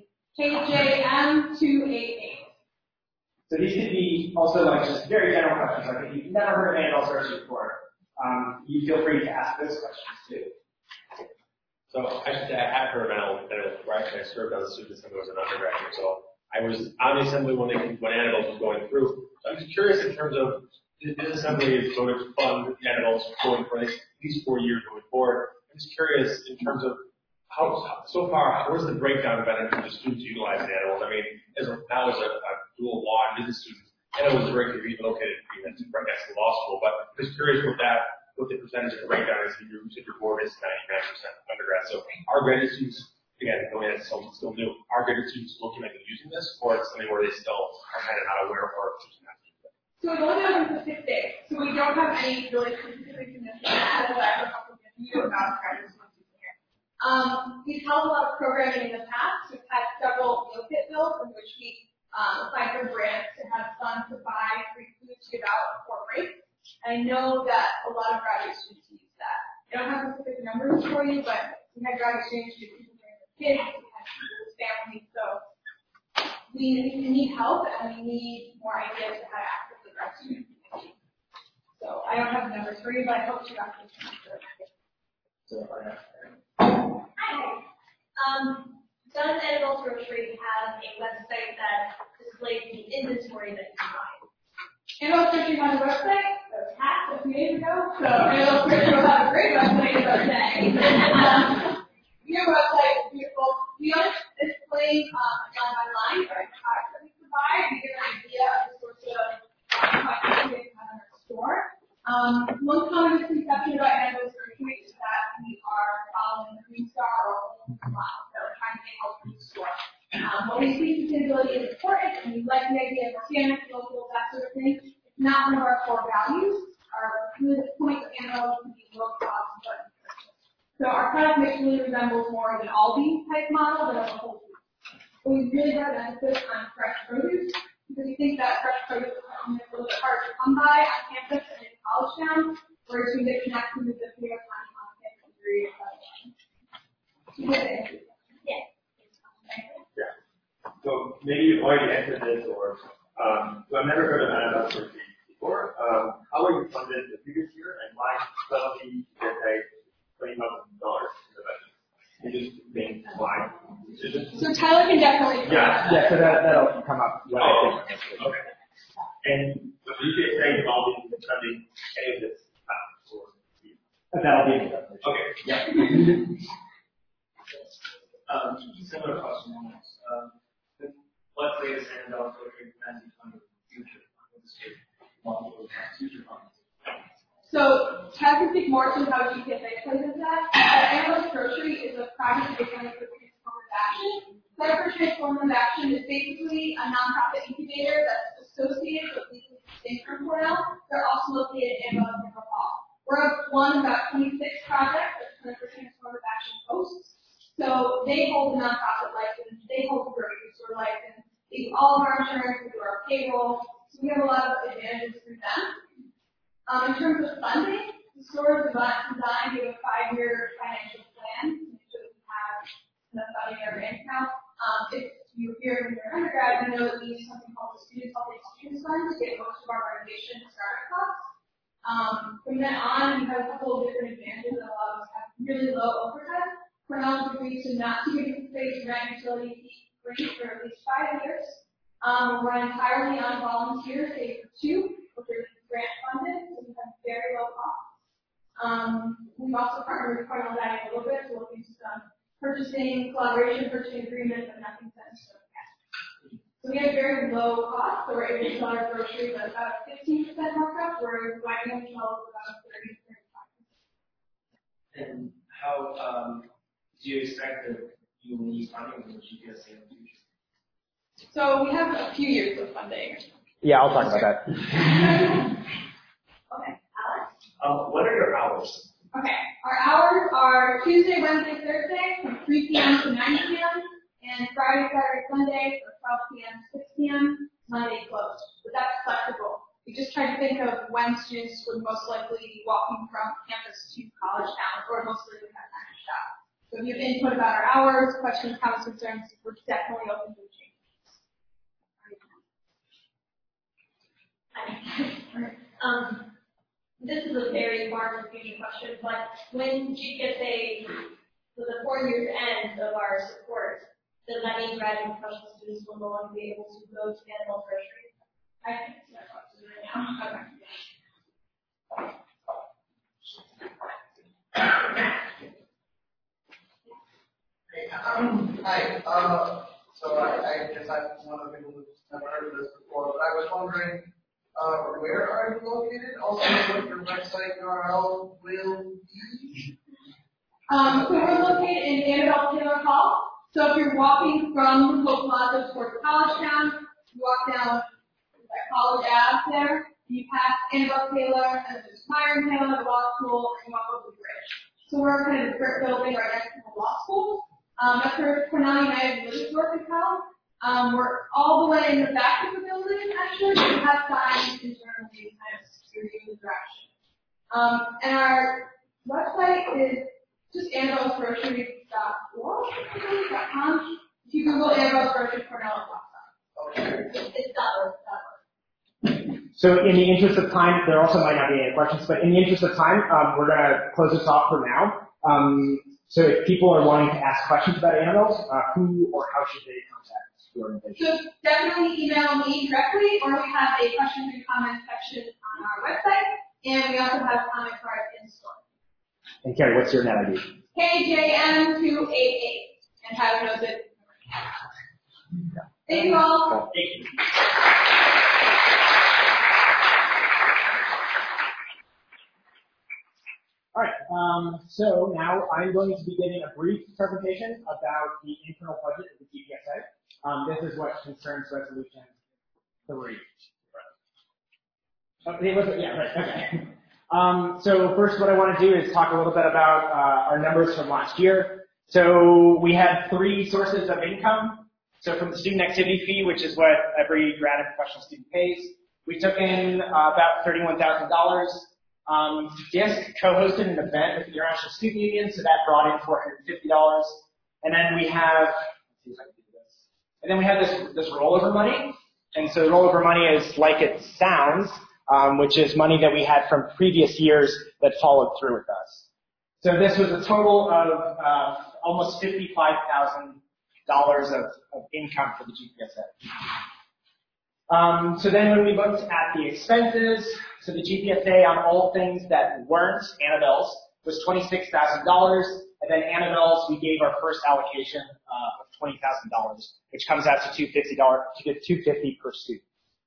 KJM288. So these could be also like just very general questions. Like if you've never heard of Annabelle Search before, you feel free to ask those questions too. So I should say I have heard of Annabelle, where actually I served on the student assembly as an undergraduate. So I was on the assembly when Annabelle was going through. So I'm just curious in terms of this assembly is going to fund Annabelle's going for at least 4 years going forward. I'm just curious in terms of how so far what is the breakdown of benefits the students utilizing Annabelle? I mean, now as a dual law and business student, Annabelle is directly relocated right next to law school. But I'm just curious what the percentage of the breakdown is. Your board is 99% undergrad. So our graduate students, again, knowing it's still new, our graduate students looking at using this, or it's something where they still are kind of not aware or choosing not to use it? So we've only been for 6 days, so we don't have any really specific commitment as a couple of you about graduate students using it. We've held a lot of programming in the past. We've had several meal kit bills in which we applied for grants to have funds to buy free food to give out before breaks. I know that a lot of graduate students use that. I don't have specific numbers for you, but we had graduate students who bring their kids, we had people with families, so we need help and we need more ideas of how to access the graduate student community. So I don't have the numbers for you, but I hope you got this answer. Hi. Does Annabelle's Grocery have a website that displays the inventory that you buy? Annabelle's Grocery has a website that was hacked a few days ago, so Annabelle's Grocery will have a great website today. Your website is beautiful. We don't display line by line or products that we provide. We give an idea of the sorts of products we have in our store. One common misconception about Annabelle's Grocery is that we are following the Green Star or model. So we're trying to make a food store. While we see sustainability is important and we like the idea of organic, local, that sort of thing, it's not one of our core values. Our really point of Annabelle is to be low cost but nutritious. So our product mix really resembles more of an Aldi type model than a Whole Foods. But we really have an emphasis on fresh produce because we think that fresh produce is a little bit hard to come by on campus and in college towns, whereas we get connected with the Pure on campus degree. Yes. Yeah. So maybe you've already answered this, or so I've never heard of Annabelle Search before. How were you funded the previous year, and why suddenly get paid $20,000 in the budget? Can you just explain why? So Tyler can definitely. Yeah. So that'll come up when I think. Okay. And so you can say involved in funding any of this. That'll be it. Okay. Yeah. Similar question. Let's say this Annabelle Grocery plans to fund the future funds. So Chad can speak more to how GPSA plays into that. Annabelle's Grocery is a project based on the Transformative Action. Center for Transformative Action is basically a nonprofit incubator that's associated with Legally Distinct from Cornell. They're also located in Annabelle and Nickel Hall. We're one of about 26 projects that Center for Transformative Action hosts. So they hold the nonprofit license, they hold the grocery store license, they do all of our insurance, we do our payroll, so we have a lot of advantages through them. In terms of funding, the store is designed with a 5-year financial plan to make sure that we have enough funding in our bank account. If you're here when you're undergrad, you know that we use something called the Student Healthy Students Fund to get most of our renovation and startup costs. From then on, we have a couple of different advantages that allow us to have really low overhead. Cornell agrees to not keep space rent utility free for at least 5 years. We're entirely on volunteers, save for 2, which are grant funded, so we have very low costs. We've also partnered with Cornell Dining a little bit to look into some purchasing, collaboration purchasing agreements, and regular groceries at about 15% markup, whereas wine and shells about 30 to 35%. And how do you expect that you will need funding from the GPSA in the future? So we have a few years of funding. Yeah, I'll talk about that. Okay, Alex? What are your hours? Okay, our hours are Tuesday, Wednesday, Thursday from 3 p.m. to 9 p.m. and Friday, Saturday, Sunday from 12 p.m. to 6 p.m. Monday closed. But that's flexible. We just try to think of when students would most likely be walking from campus to college towns, or mostly would have time to shop. So if you have input about our hours, questions, comments, concerns, we're definitely open to change. This is a very far confusing question, but when GPSA, so the 4 years end of our support, does that mean graduate professional students will no longer be able to go to animal grocery? I can answer that question right now. Okay. Hi. So I guess I'm one of the people who's never heard of this before, but I was wondering, where are you located? Also, what your website URL will be? So we're located in Annabelle Taylor Hall. So if you're walking from the Hope Plaza towards College Town, you walk down that College Ave there, you pass Annabelle Taylor, and then there's Myron Taylor, the law school, and you walk over the bridge. So we're kind of a brick building right next to the law school. That's where Cornell United Religious Work is held. We're all the way in the back of the building, actually. We have signs internally kind of security in the direction. And our website is just Annabelle'sGrocery.org, .com. If you Google Annabelle's Grocery, Cornell, it's .org. So in the interest of time, there also might not be any questions, but in the interest of time, we're going to close this off for now. So if people are wanting to ask questions about Annabelle's, who or how should they contact the organization? So definitely email me directly, or we have a questions and comments section on our website, and we also have comment cards in store. And Carrie, what's your net ID? KJM288, and Tyler knows it. Thank you all. Thank you. All right, so now I'm going to be giving a brief presentation about the internal budget of the GPSA. This is what concerns resolution 3. Yeah, right, okay. So first what I want to do is talk a little bit about our numbers from last year. So we had 3 sources of income. So from the student activity fee, which is what every grad and professional student pays, we took in about $31,000. DISC co-hosted an event with the International Student Union, so that brought in $450. And then we have, let's see if I can do this. And then we have this rollover money. And so rollover money is like it sounds, which is money that we had from previous years that followed through with us. So this was a total of almost $55,000 of income for the GPSA. So then when we looked at the expenses, so the GPSA on all things that weren't Annabelle's was $26,000, and then Annabelle's we gave our first allocation of $20,000, which comes out to $250 per student.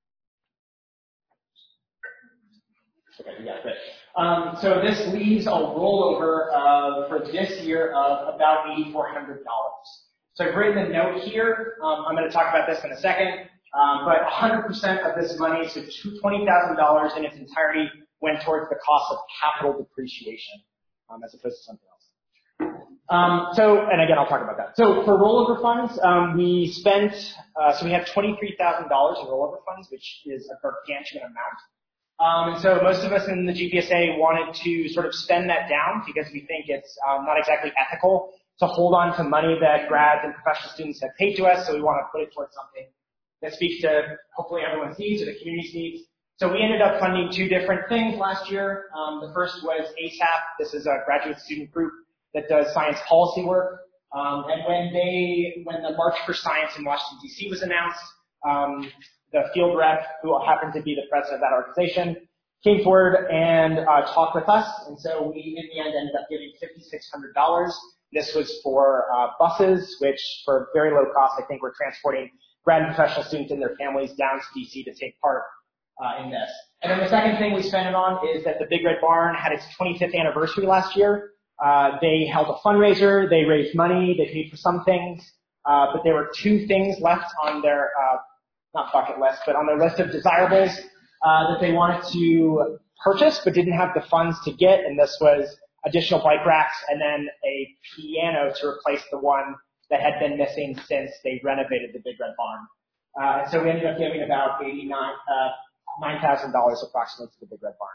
Okay, yeah, good. So this leaves a rollover for this year of about $8,400. So I've written a note here. I'm going to talk about this in a second. But 100% of this money, so $20,000 in its entirety, went towards the cost of capital depreciation, as opposed to something else. And again, I'll talk about that. So for rollover funds, we spent, so we have $23,000 in rollover funds, which is a gargantuan amount. And so most of us in the GPSA wanted to sort of spend that down because we think it's not exactly ethical to hold on to money that grads and professional students have paid to us, so we want to put it towards something that speaks to hopefully everyone's needs or the community's needs. So we ended up funding 2 different things last year. The first was ASAP. This is a graduate student group that does science policy work. And when the March for Science in Washington, D.C. was announced, the field rep, who happened to be the president of that organization, came forward and talked with us. And so we, in the end, ended up giving $5,600. This was for buses, which for very low cost, I think we're transporting grad and professional students and their families down to DC to take part in this. And then the second thing we spent it on is that the Big Red Barn had its 25th anniversary last year. They held a fundraiser, they raised money, they paid for some things, but there were 2 things left on their, not bucket list, but on their list of desirables that they wanted to purchase but didn't have the funds to get, and this was additional bike racks and then a piano to replace the one that had been missing since they renovated the Big Red Barn. And so we ended up giving about $9,000 approximately to the Big Red Barn.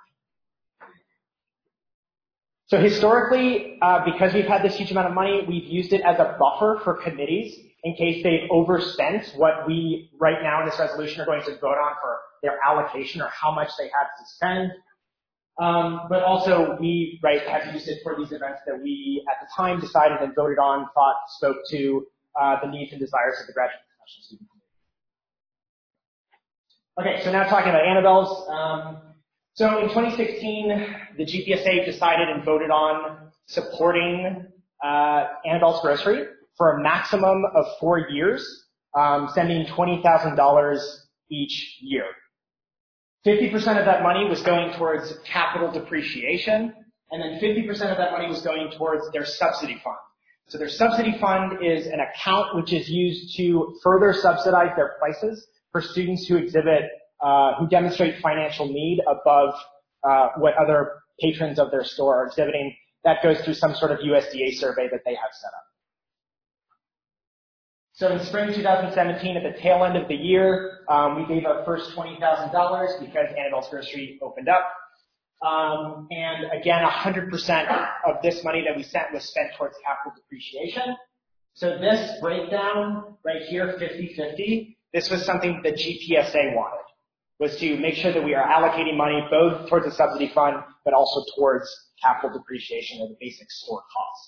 So historically, because we've had this huge amount of money, we've used it as a buffer for committees in case they've overspent what we right now in this resolution are going to vote on for their allocation or how much they have to spend. But also we have used it for these events that we at the time decided and voted on, thought spoke to the needs and desires of the graduate professional student community. Okay, so now talking about Annabelle's. So in 2016, the GPSA decided and voted on supporting Annabelle's Grocery for a maximum of 4 years, sending $20,000 each year. 50% of that money was going towards capital depreciation, and then 50% of that money was going towards their subsidy fund. So their subsidy fund is an account which is used to further subsidize their prices for students who who demonstrate financial need above what other patrons of their store are exhibiting. That goes through some sort of USDA survey that they have set up. So in spring 2017, at the tail end of the year, we gave our first $20,000 because Annabelle's Grocery opened up. And again, 100% of this money that we sent was spent towards capital depreciation. So this breakdown right here, 50-50, this was something the GPSA wanted, was to make sure that we are allocating money both towards the subsidy fund, but also towards capital depreciation of the basic store costs.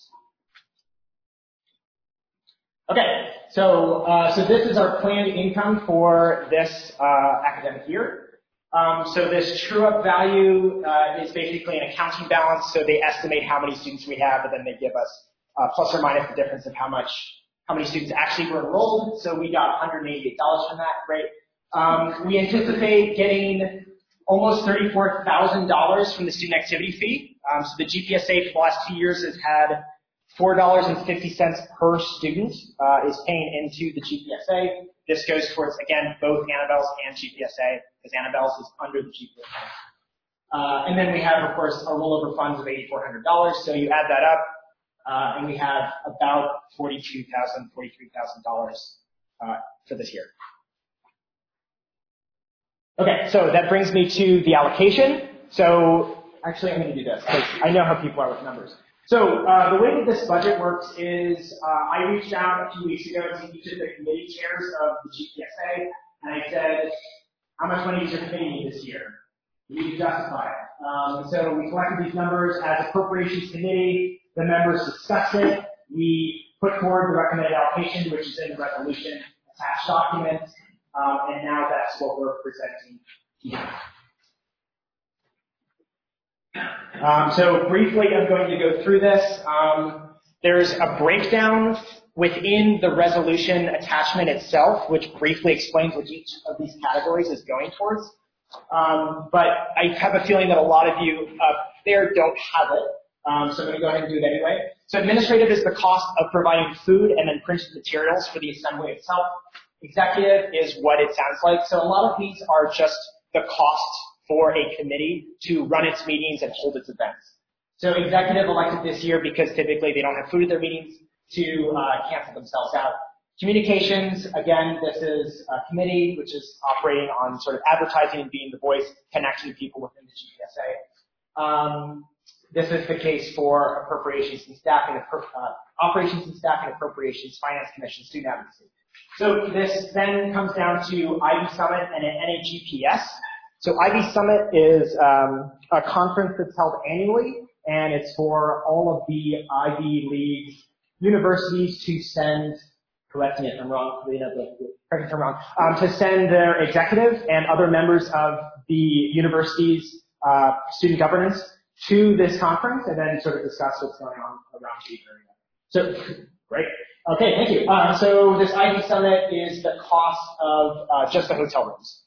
Okay, so this is our planned income for this academic year. So this true-up value is basically an accounting balance, so they estimate how many students we have, and then they give us plus or minus the difference of how many students actually were enrolled. So we got $188 from that, right? We anticipate getting almost $34,000 from the student activity fee. So the GPSA for the last 2 years has had $4.50 per student is paying into the GPSA. This goes towards, again, both Annabelle's and GPSA, because Annabelle's is under the GPSA. And then we have, of course, our rollover funds of $8,400. So you add that up, and we have about $42,000, $43,000 for this year. Okay, so that brings me to the allocation. So actually, I'm going to do this because I know how people are with numbers. So the way that this budget works is I reached out a few weeks ago to each of the committee chairs of the GPSA, and I said, how much money does your committee need this year? You need to justify it. So we collected these numbers as appropriations committee. The members discussed it. We put forward the recommended allocation, which is in the resolution attached document, and now that's what we're presenting here. So briefly, I'm going to go through this. There's a breakdown within the resolution attachment itself, which briefly explains what each of these categories is going towards. But I have a feeling that a lot of you up there don't have it, so I'm going to go ahead and do it anyway. So administrative is the cost of providing food and then printed materials for the assembly itself. Executive is what it sounds like. So a lot of these are just the cost for a committee to run its meetings and hold its events. So executive elected this year because typically they don't have food at their meetings to cancel themselves out. Communications, again, this is a committee which is operating on sort of advertising and being the voice, connecting people within the GPSA. This is the case for appropriations and staffing, operations and staffing, appropriations, finance commission, student advocacy. So this then comes down to IB Summit and an NAGPS. So IB Summit is a conference that's held annually, and it's for all of the Ivy League universities to send, correct me if I'm wrong, to send their executive and other members of the university's student governance to this conference, and then sort of discuss what's going on around the area. So, great. Okay, thank you. So this IB Summit is the cost of just the hotel rooms.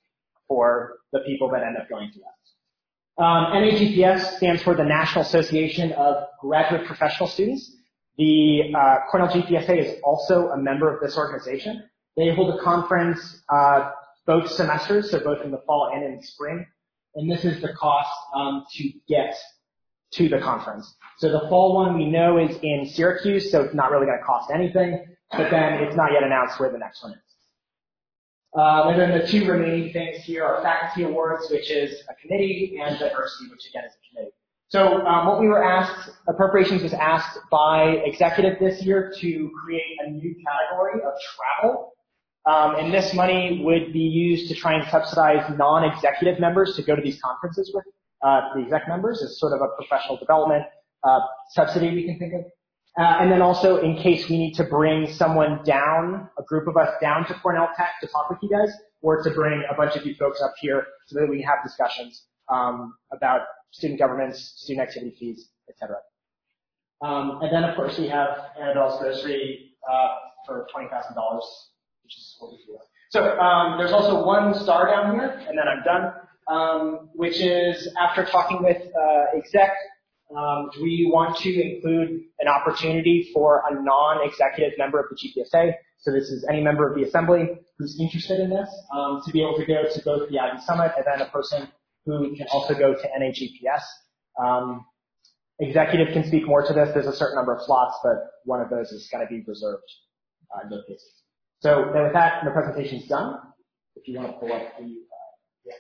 for the people that end up going through that. NAGPS stands for the National Association of Graduate Professional Students. The Cornell GPSA is also a member of this organization. They hold a conference both semesters, so both in the fall and in the spring. And this is the cost to get to the conference. So the fall one we know is in Syracuse, so it's not really going to cost anything, but then it's not yet announced where the next one is. And then the two remaining things here are faculty awards, which is a committee, and diversity, which again is a committee. So what we were asked, appropriations was asked by executive this year to create a new category of travel. And this money would be used to try and subsidize non-executive members to go to these conferences with the exec members as sort of a professional development subsidy we can think of. And then also in case we need to bring someone down, a group of us down to Cornell Tech to talk with you guys, or to bring a bunch of you folks up here so that we have discussions about student governments, student activity fees, etc. And then of course we have Annabelle's grocery for $20,000, which is what we do. So there's also one star down here, and then I'm done, which is after talking with exec, we want to include an opportunity for a non-executive member of the GPSA. So this is any member of the assembly who's interested in this, to be able to go to both the Ivy Summit and then a person who can also go to NAGPS. Executive can speak more to this. There's a certain number of slots, but one of those is going to be reserved in both cases. So then with that, the presentation's done. If you want to pull up the, yeah.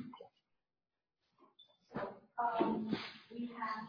We have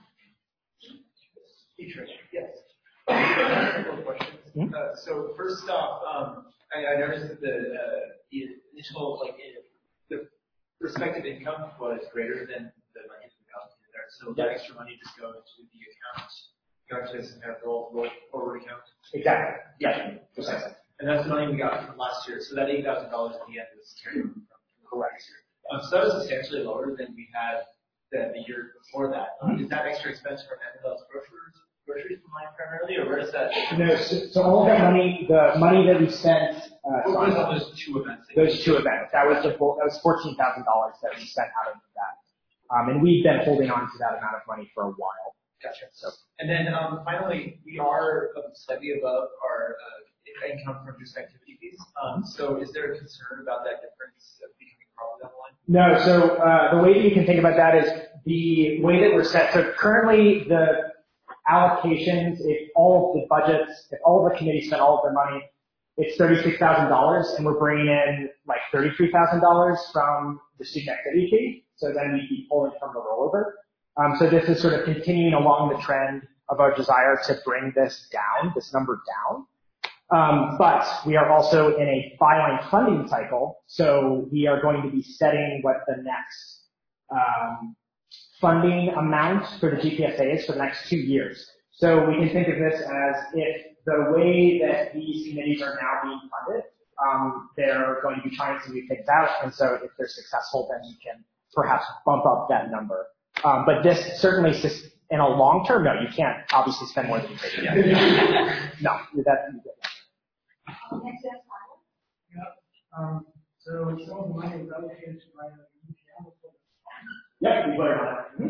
yes. A couple of questions. So first off, I noticed that the initial, the prospective income was greater than the money that we got into there. So that extra money just goes to the account, go to some kind of roll forward account. Exactly. Yeah. Precisely. And that's the money we got from last year. So that $8,000 at the end was carried over from last year. So that was substantially lower than we had the year before that. Is that extra expense from Annabelle's groceries line primarily, or where does that? No, so all of that money, the money that we spent. What was on those two events? Those two events. That was $14,000 that we spent out of that. And we've been holding on to that amount of money for a while. Gotcha. So. And then finally, we are slightly above our income from just activity fees. So is there a concern about that difference becoming a problem down the line? No, so the way that you can think about that is the way that we're set. So currently the allocations, if all of the budgets, if all of the committees spend all of their money, it's $36,000, and we're bringing in like $33,000 from the student activity fee. So then we'd be pulling from the rollover. So this is sort of continuing along the trend of our desire to bring this down, this number down. But we are also in a filing funding cycle, so we are going to be setting what the next funding amount for the GPSA is for the next 2 years. So we can think of this as if the way that these committees are now being funded, they're going to be trying some new things out, and so if they're successful, then we can perhaps bump up that number. But this certainly, in a long term, no, you can't obviously spend more than you pay. No, that. Next is Yep. So some of the money is allocated to my piano. Yeah, we voted on that.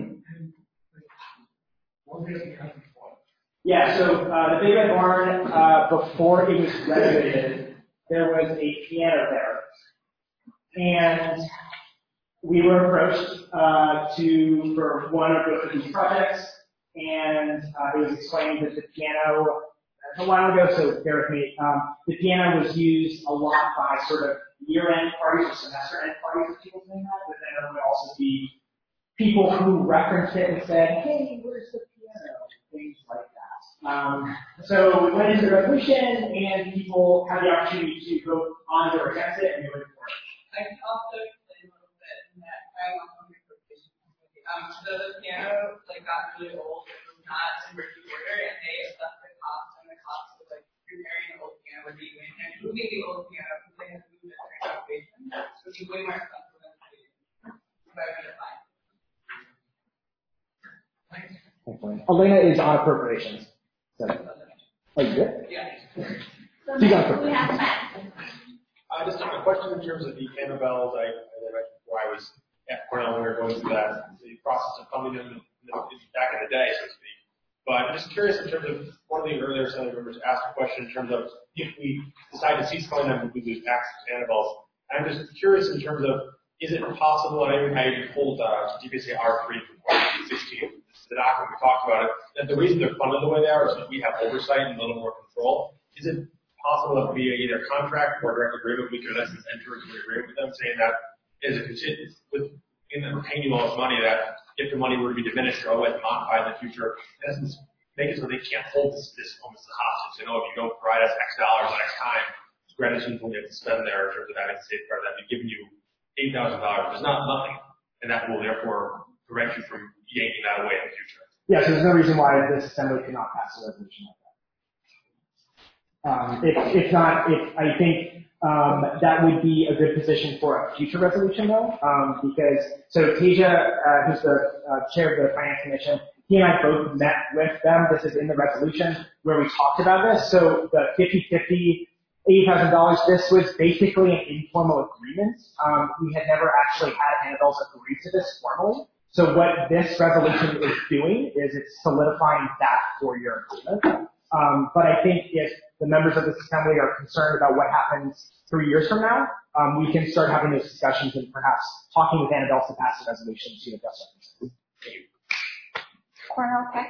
What is the country for? Yeah, so the Big Red Barn, before it was renovated, there was a piano there. And we were approached for one or both of these projects, and it was explained that the piano, a while ago, so bear with me, the piano was used a lot by sort of year-end parties or semester-end parties of people doing that, but then there would also be people who referenced it and said, hey, where's the piano? Things like that. So we went into the resolution, and people had the opportunity to vote on or against it, and voted for it. I can also explain a little bit in that I want to make the piano got really old. It was not in working order, and they assessed the cost, and the cost of repairing an old piano would be and moving the old piano because they had to move it during renovation would be way more expensive than Elena is on appropriations. So. Oh, you good? Yeah. She's on appropriations. Just a question in terms of the Annabelle's, I mentioned was at Cornell when we were going through the process of funding them back in the day, so to speak. But I'm just curious in terms of one of the earlier assembly members asked a question in terms of if we decide to cease funding them, would we lose access to Annabelle's? I'm just curious in terms of, is it possible, and I pulled GPSA R3 from 2016, this is the document we talked about it, that the reason they're funded the way they are is that we have oversight and a little more control. Is it possible that via either contract or direct agreement we could in essence enter into an agreement with them saying that as a contingent, in the paying you all this money, that if the money were to be diminished or otherwise modified in the future, in essence, make it so they can't hold this almost as hostage. They know if you don't provide us X dollars on X time, gratitude will have to spend there in terms of having a safeguard that we've given you $8,000. There's not nothing, and that will therefore prevent you from yanking that away in the future. Yeah, so there's no reason why this assembly cannot pass a resolution like that. I think that would be a good position for a future resolution, though, because Tasia, who's the chair of the Finance Commission, he and I both met with them. This is in the resolution where we talked about this. So the 50/50, $80,000, this was basically an informal agreement. We had never actually had Annabelle's agree to this formally. So what this resolution is doing is it's solidifying that 4-year agreement. But I think if the members of this assembly are concerned about what happens 3 years from now, we can start having those discussions and perhaps talking with Annabelle to pass a resolution to address that. Cornell Tech.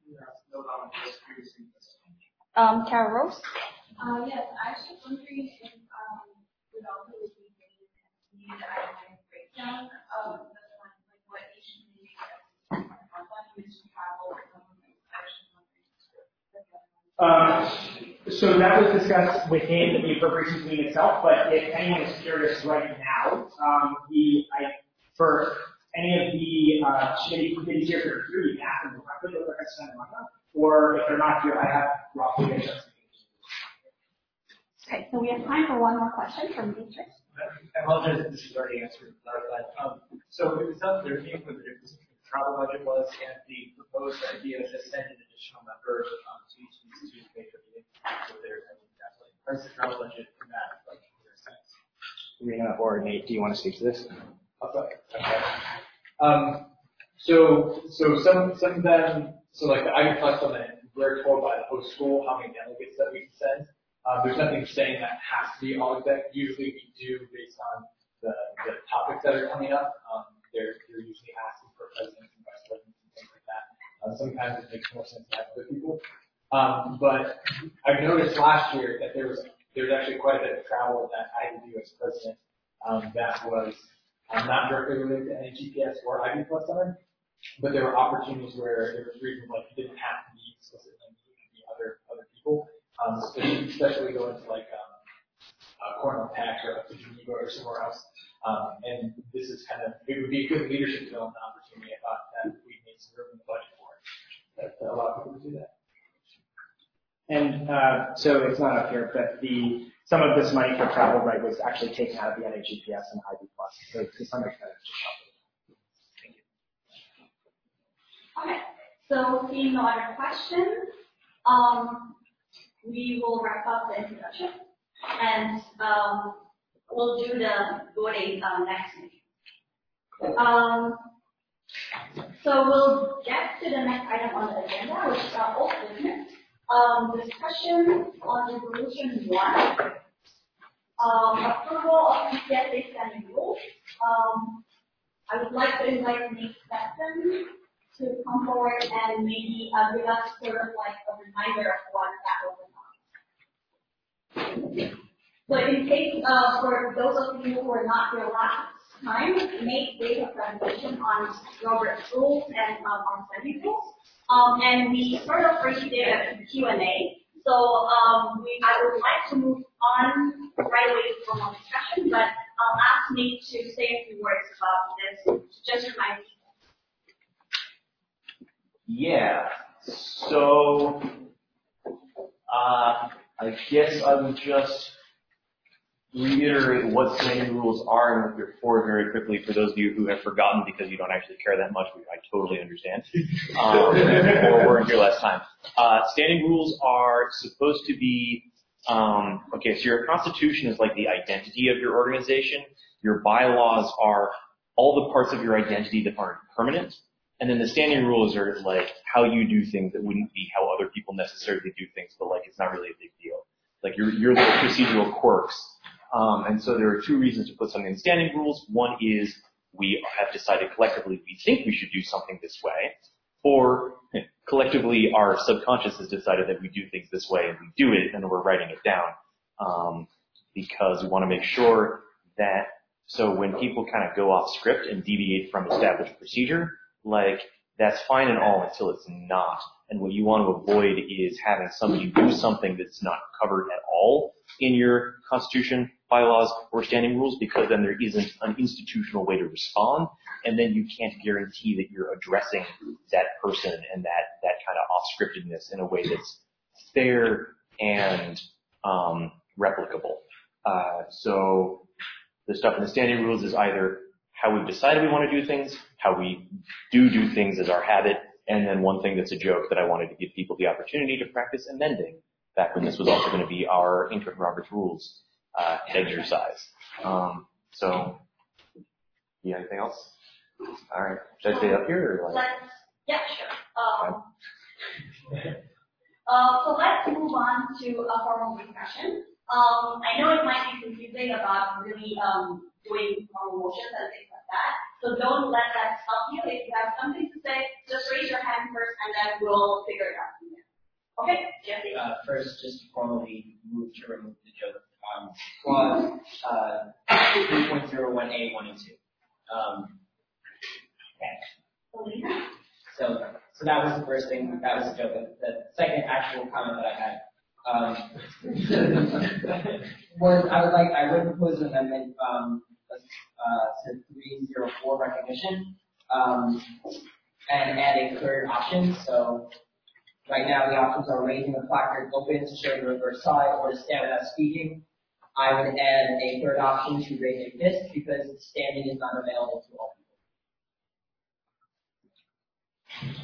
Tara Rose. Yes, I was just wondering if would also be need an itemized breakdown of what each community does So that was discussed within the appropriations meeting itself, but if anyone is curious right now, for any of the committees here that are here, you can ask them directly if they're going to spend money on, or if they're not here, I have roughly a justification. Okay, so we have time for one more question from Beatrice. I apologize if this is already answered, but so it was up there, what the difference between the travel budget was and the proposed idea to send an additional member to each institute to make sure so there's where's the travel budget in that sense? Rena or Nate, do you want to speak to this? Okay. So some of them, so like the Ivy Plus Summit, we're told by the host school how many delegates that we can send. There's nothing saying that has to be all exec. Usually we do based on the topics that are coming up. They're usually asking for presidents and vice presidents and things like that. Sometimes it makes more sense to have other people. But I've noticed last year that there was actually quite a bit of travel that I had to do as president that was not directly related to any GPS or Ivy Plus Center, but there were opportunities where there was reasons like you didn't have to be explicitly, you could be other people. Especially going to like Cornell Tech or up to Geneva or somewhere else. And this is it would be a good leadership development opportunity. I thought that we made some room in the budget for it. That allow people to do that. And so it's not up here, but some of this money for travel, right, was actually taken out of the NAGPS and IB Plus. So to some extent, it's just helpful. Thank you. Okay. So seeing no other questions, we will wrap up the introduction and we'll do the voting next meeting. So we'll get to the next item on the agenda, which is our old business. Discussion on resolution 1. Approval of PCSA standing rules. I would like to invite Nate Stetson to come forward and maybe give us sort of like a reminder of what that was about. So in case for those of you who were not here last time, Nate gave a presentation on Robert's rules and on standing rules. And we sort of already did a Q&A. So I would like to move on right away to formal discussion, but I'll ask Nate to say a few words about this to just remind people. Yeah. So I guess I would just reiterate what standing rules are and what they're for very quickly for those of you who have forgotten because you don't actually care that much, which I totally understand. Or weren't here last time. Standing rules are supposed to be, okay, so your constitution is like the identity of your organization. Your bylaws are all the parts of your identity that aren't permanent. And then the standing rules are like how you do things that wouldn't be how other people necessarily do things, but like it's not really a big deal. Like your little procedural quirks. And so there are two reasons to put something in standing rules. One is we have decided collectively we think we should do something this way, or collectively our subconscious has decided that we do things this way and we do it and we're writing it down. Because we want to make sure that, so when people kind of go off script and deviate from established procedure, like that's fine and all until it's not. And what you want to avoid is having somebody do something that's not covered at all in your constitution, bylaws, or standing rules, because then there isn't an institutional way to respond, and then you can't guarantee that you're addressing that person and that kind of off-scriptedness in a way that's fair and replicable. So the stuff in the standing rules is either how we've decided we want to do things, how we do things as our habit, and then one thing that's a joke that I wanted to give people the opportunity to practice amending back when this was also going to be our Incorrect Roberts Rules exercise. So, yeah, anything else? All right. Should I stay up here? Or like? Yeah, sure. So let's move on to a formal discussion. I know it might be confusing about really doing formal motions and things like that. So don't let that stop you. If you have something to say, just raise your hand first, and then we'll figure it out from there. Okay, Jesse? First, just formally move to remove the joke. Clause 3.01A, 1 and 2. Okay. So that was the first thing. That was a joke. The second actual comment that I had was I would propose an amendment to 304 recognition and add a third option. So right now the options are raising the placard open to show the reverse side or to stand without speaking. I would add a third option to raise a fist because standing is not available to all people.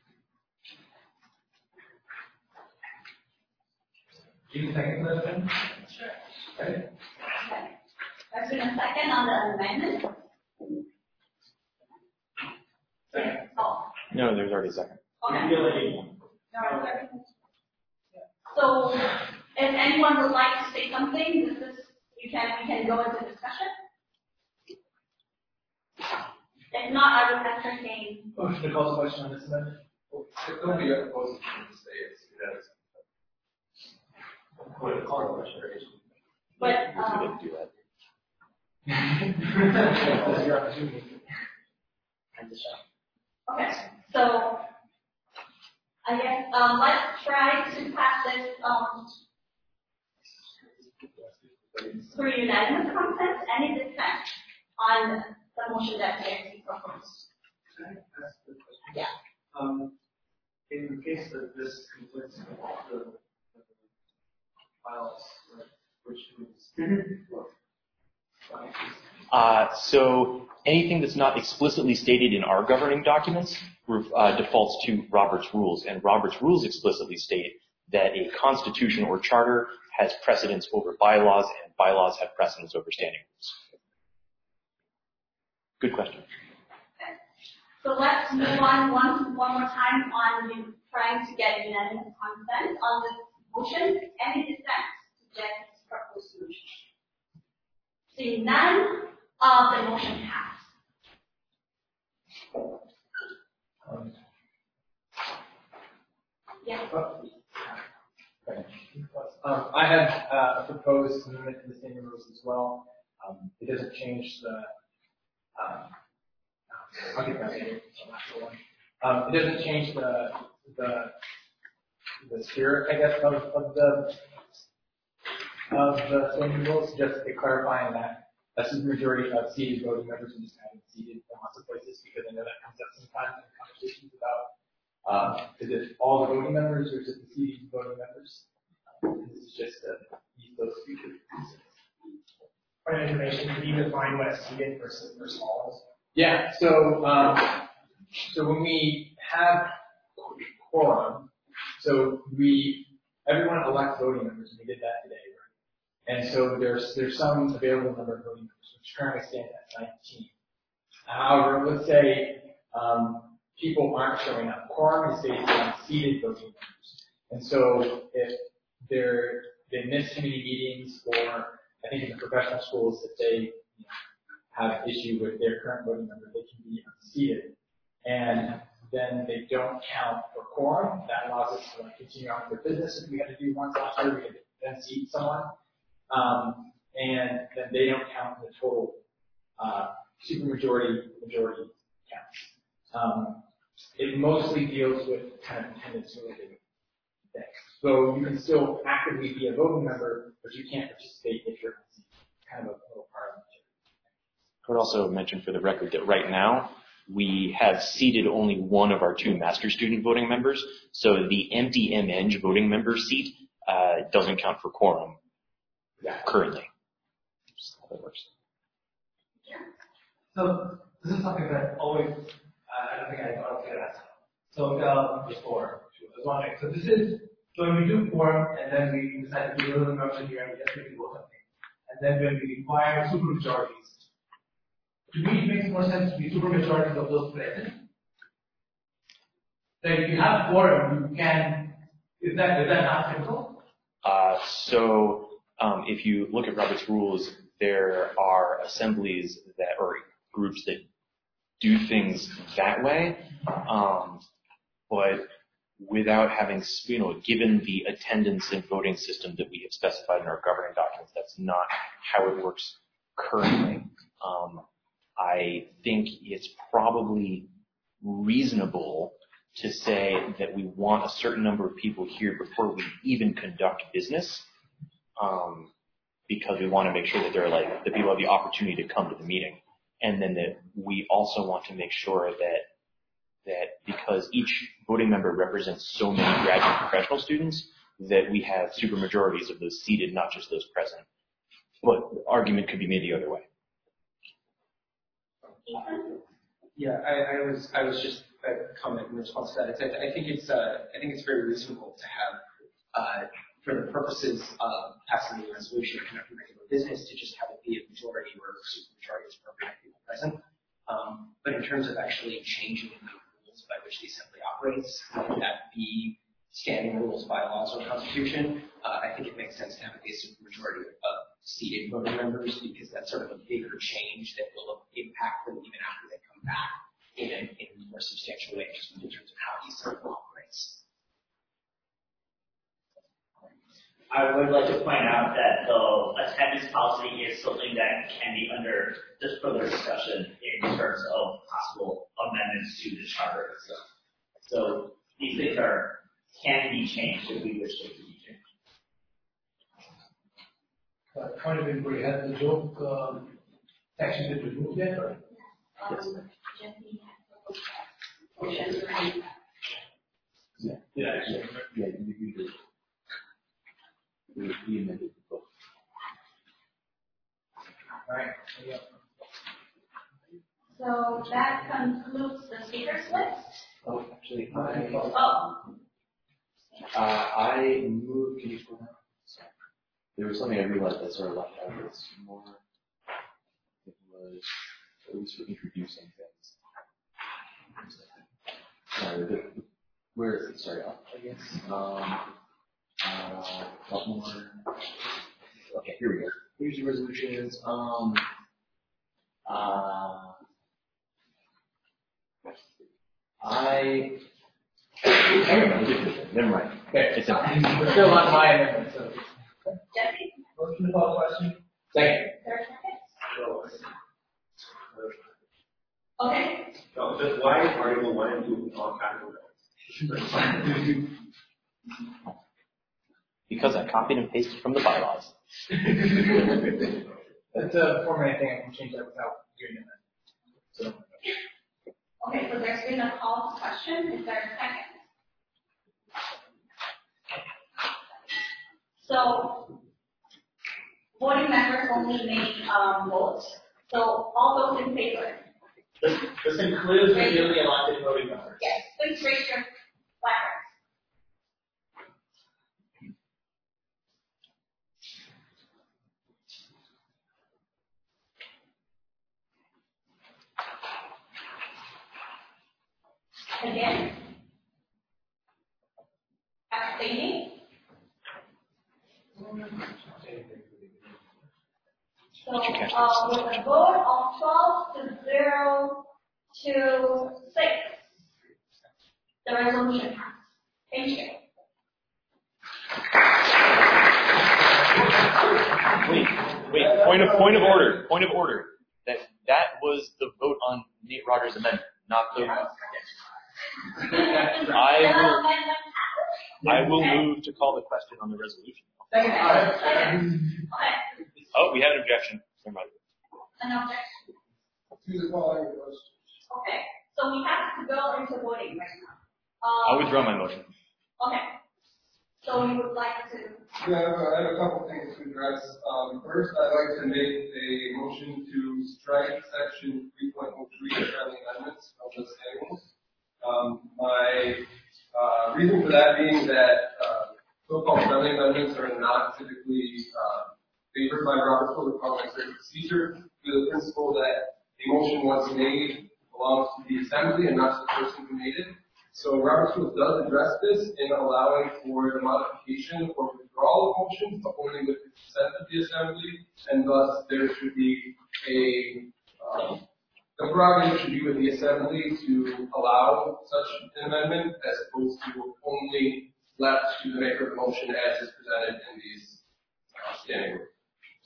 Do you second the motion? Sure. Okay. There's been a second on the amendment. Second. Oh. No, there's already a second. Okay. So, if anyone would like to say something, we can go into discussion. If not, I would entertain. Motion to call the question on this amendment. Don't be opposed to say it. Call the question. But we didn't do that. Okay, so I guess let's try to pass this through unanimous consent. Any dissent on the motion that PXC proposed? Can I ask the question? Yeah. In the case that this conflicts with the files, which so anything that's not explicitly stated in our governing documents defaults to Robert's Rules, and Robert's Rules explicitly state that a constitution or charter has precedence over bylaws, and bylaws have precedence over standing rules. Good question. Okay. So let's move on one more time on trying to get unanimous consent on this motion. Any dissent to Jess's proposed solution? Seeing none, the motion passed. Yes. I have a proposed amendment to the standing rules as well. It doesn't change the. I'll get back to you. It doesn't change the spirit, I guess, of the standing rules. Just clarifying that a supermajority of seated voting members in this kind of seated in lots of places, because I know that comes up sometimes in conversations about is it all the voting members or is it the seated voting members? This is just those future pieces. For information, can you define what seated versus all is? Yeah. So when we have quorum, so everyone elects voting members, and we did that today, right? And so there's some available number of voting members, which currently stands at 19. However, let's say people aren't showing up. Quorum is based on seated voting members. And so if they miss committee meetings, or I think in the professional schools, if they have an issue with their current voting member, they can be unseated. And then they don't count for quorum. That allows us to continue on with their business. If we had to do once last year, we could then seat someone. And then they don't count in the total supermajority counts. It mostly deals with kind of attendance-related things. So you can still actively be a voting member, but you can't participate if you're kind of a little parliamentary. I would also mention for the record that right now, we have seated only one of our 2 master student voting members, so the empty MNG voting member seat doesn't count for quorum currently. Just how that works. So this is something that always, I don't think I thought of it as. So before, I was wondering, so this is, so when we do quorum and then we decide to do a little motion here and we just make it vote something, and then when we require supermajorities, to me, it makes more sense to be supermajorities of those present. So if you have quorum, you can, is that not simple? So if you look at Robert's rules, there are assemblies that, or groups that do things that way, but without having, given the attendance and voting system that we have specified in our governing documents, that's not how it works currently. I think it's probably reasonable to say that we want a certain number of people here before we even conduct business, because we want to make sure that that people have the opportunity to come to the meeting, and then that we also want to make sure that because each voting member represents so many graduate professional students, that we have supermajorities of those seated, not just those present. But the argument could be made the other way. Yeah, I was just a comment in response to that. I think it's very reasonable to have, for the purposes of passing the resolution and conducting regular business, to just have it be a majority or a supermajority is appropriate people present. But in terms of actually changing the rules by which the assembly operates, whether that be standing rules, bylaws, or constitution, I think it makes sense to have it be a supermajority of seated voting members, because that's sort of a bigger change that will impact them even after they come back in a more substantial way, just in terms of how the assembly operates. I would like to point out that the attendance policy is something that can be under just further discussion in terms of possible amendments to the charter itself. So these things can be changed if we wish to be changed. Point of inquiry, has the joke section been removed yet? Or? Yes. Yeah, you do. We amended the book. All right. So that concludes the speakers list. Oh, actually, I moved. Can you scroll down? Sorry. There was something I realized I sort of left out. It's more. It was at least for introducing things. Sorry, where is it? Sorry, up, I guess. Up more. Okay, here we go. Here's the resolutions. Never mind. Okay, it's we're still on my amendment. So. Jesse? Motion to call question. Second. Okay. No, just why is Article 1 and 2 all capitalized? Because I copied and pasted from the bylaws. That's a formatting thing. I can change that without doing it. So. Okay, so there's been a call to question. Is there a second? So, voting members only make votes. So, all those in favor? This includes the newly elected voting members. Yes, please raise your flags. Against? Abstaining? So, with a vote of 12 to 0 to 6, the resolution passed. Thank you. Wait. Point of order. That was the vote on Nate Rogers' amendment, not the. I will move to call the question on the resolution. Oh, we have an objection. Never mind. An objection. Okay, so we have to go into voting right now. I'll withdraw my motion. Okay. So you would like to? Yeah, I have a couple things to address. First, I'd like to make a motion to strike section 3.03 friendly amendments of the standings. My reason for that being that so-called friendly amendments are not typically favored by Robert's Rules of Parliamentary Procedure due to the principle that a motion once made belongs to the assembly and not to the person who made it. So Robert's Rules does address this in allowing for the modification or withdrawal of motions, but only with the consent of the assembly, and thus there should be the prerogative should be with the assembly to allow such an amendment as opposed to only left to the maker of the motion as is presented in these standing rules.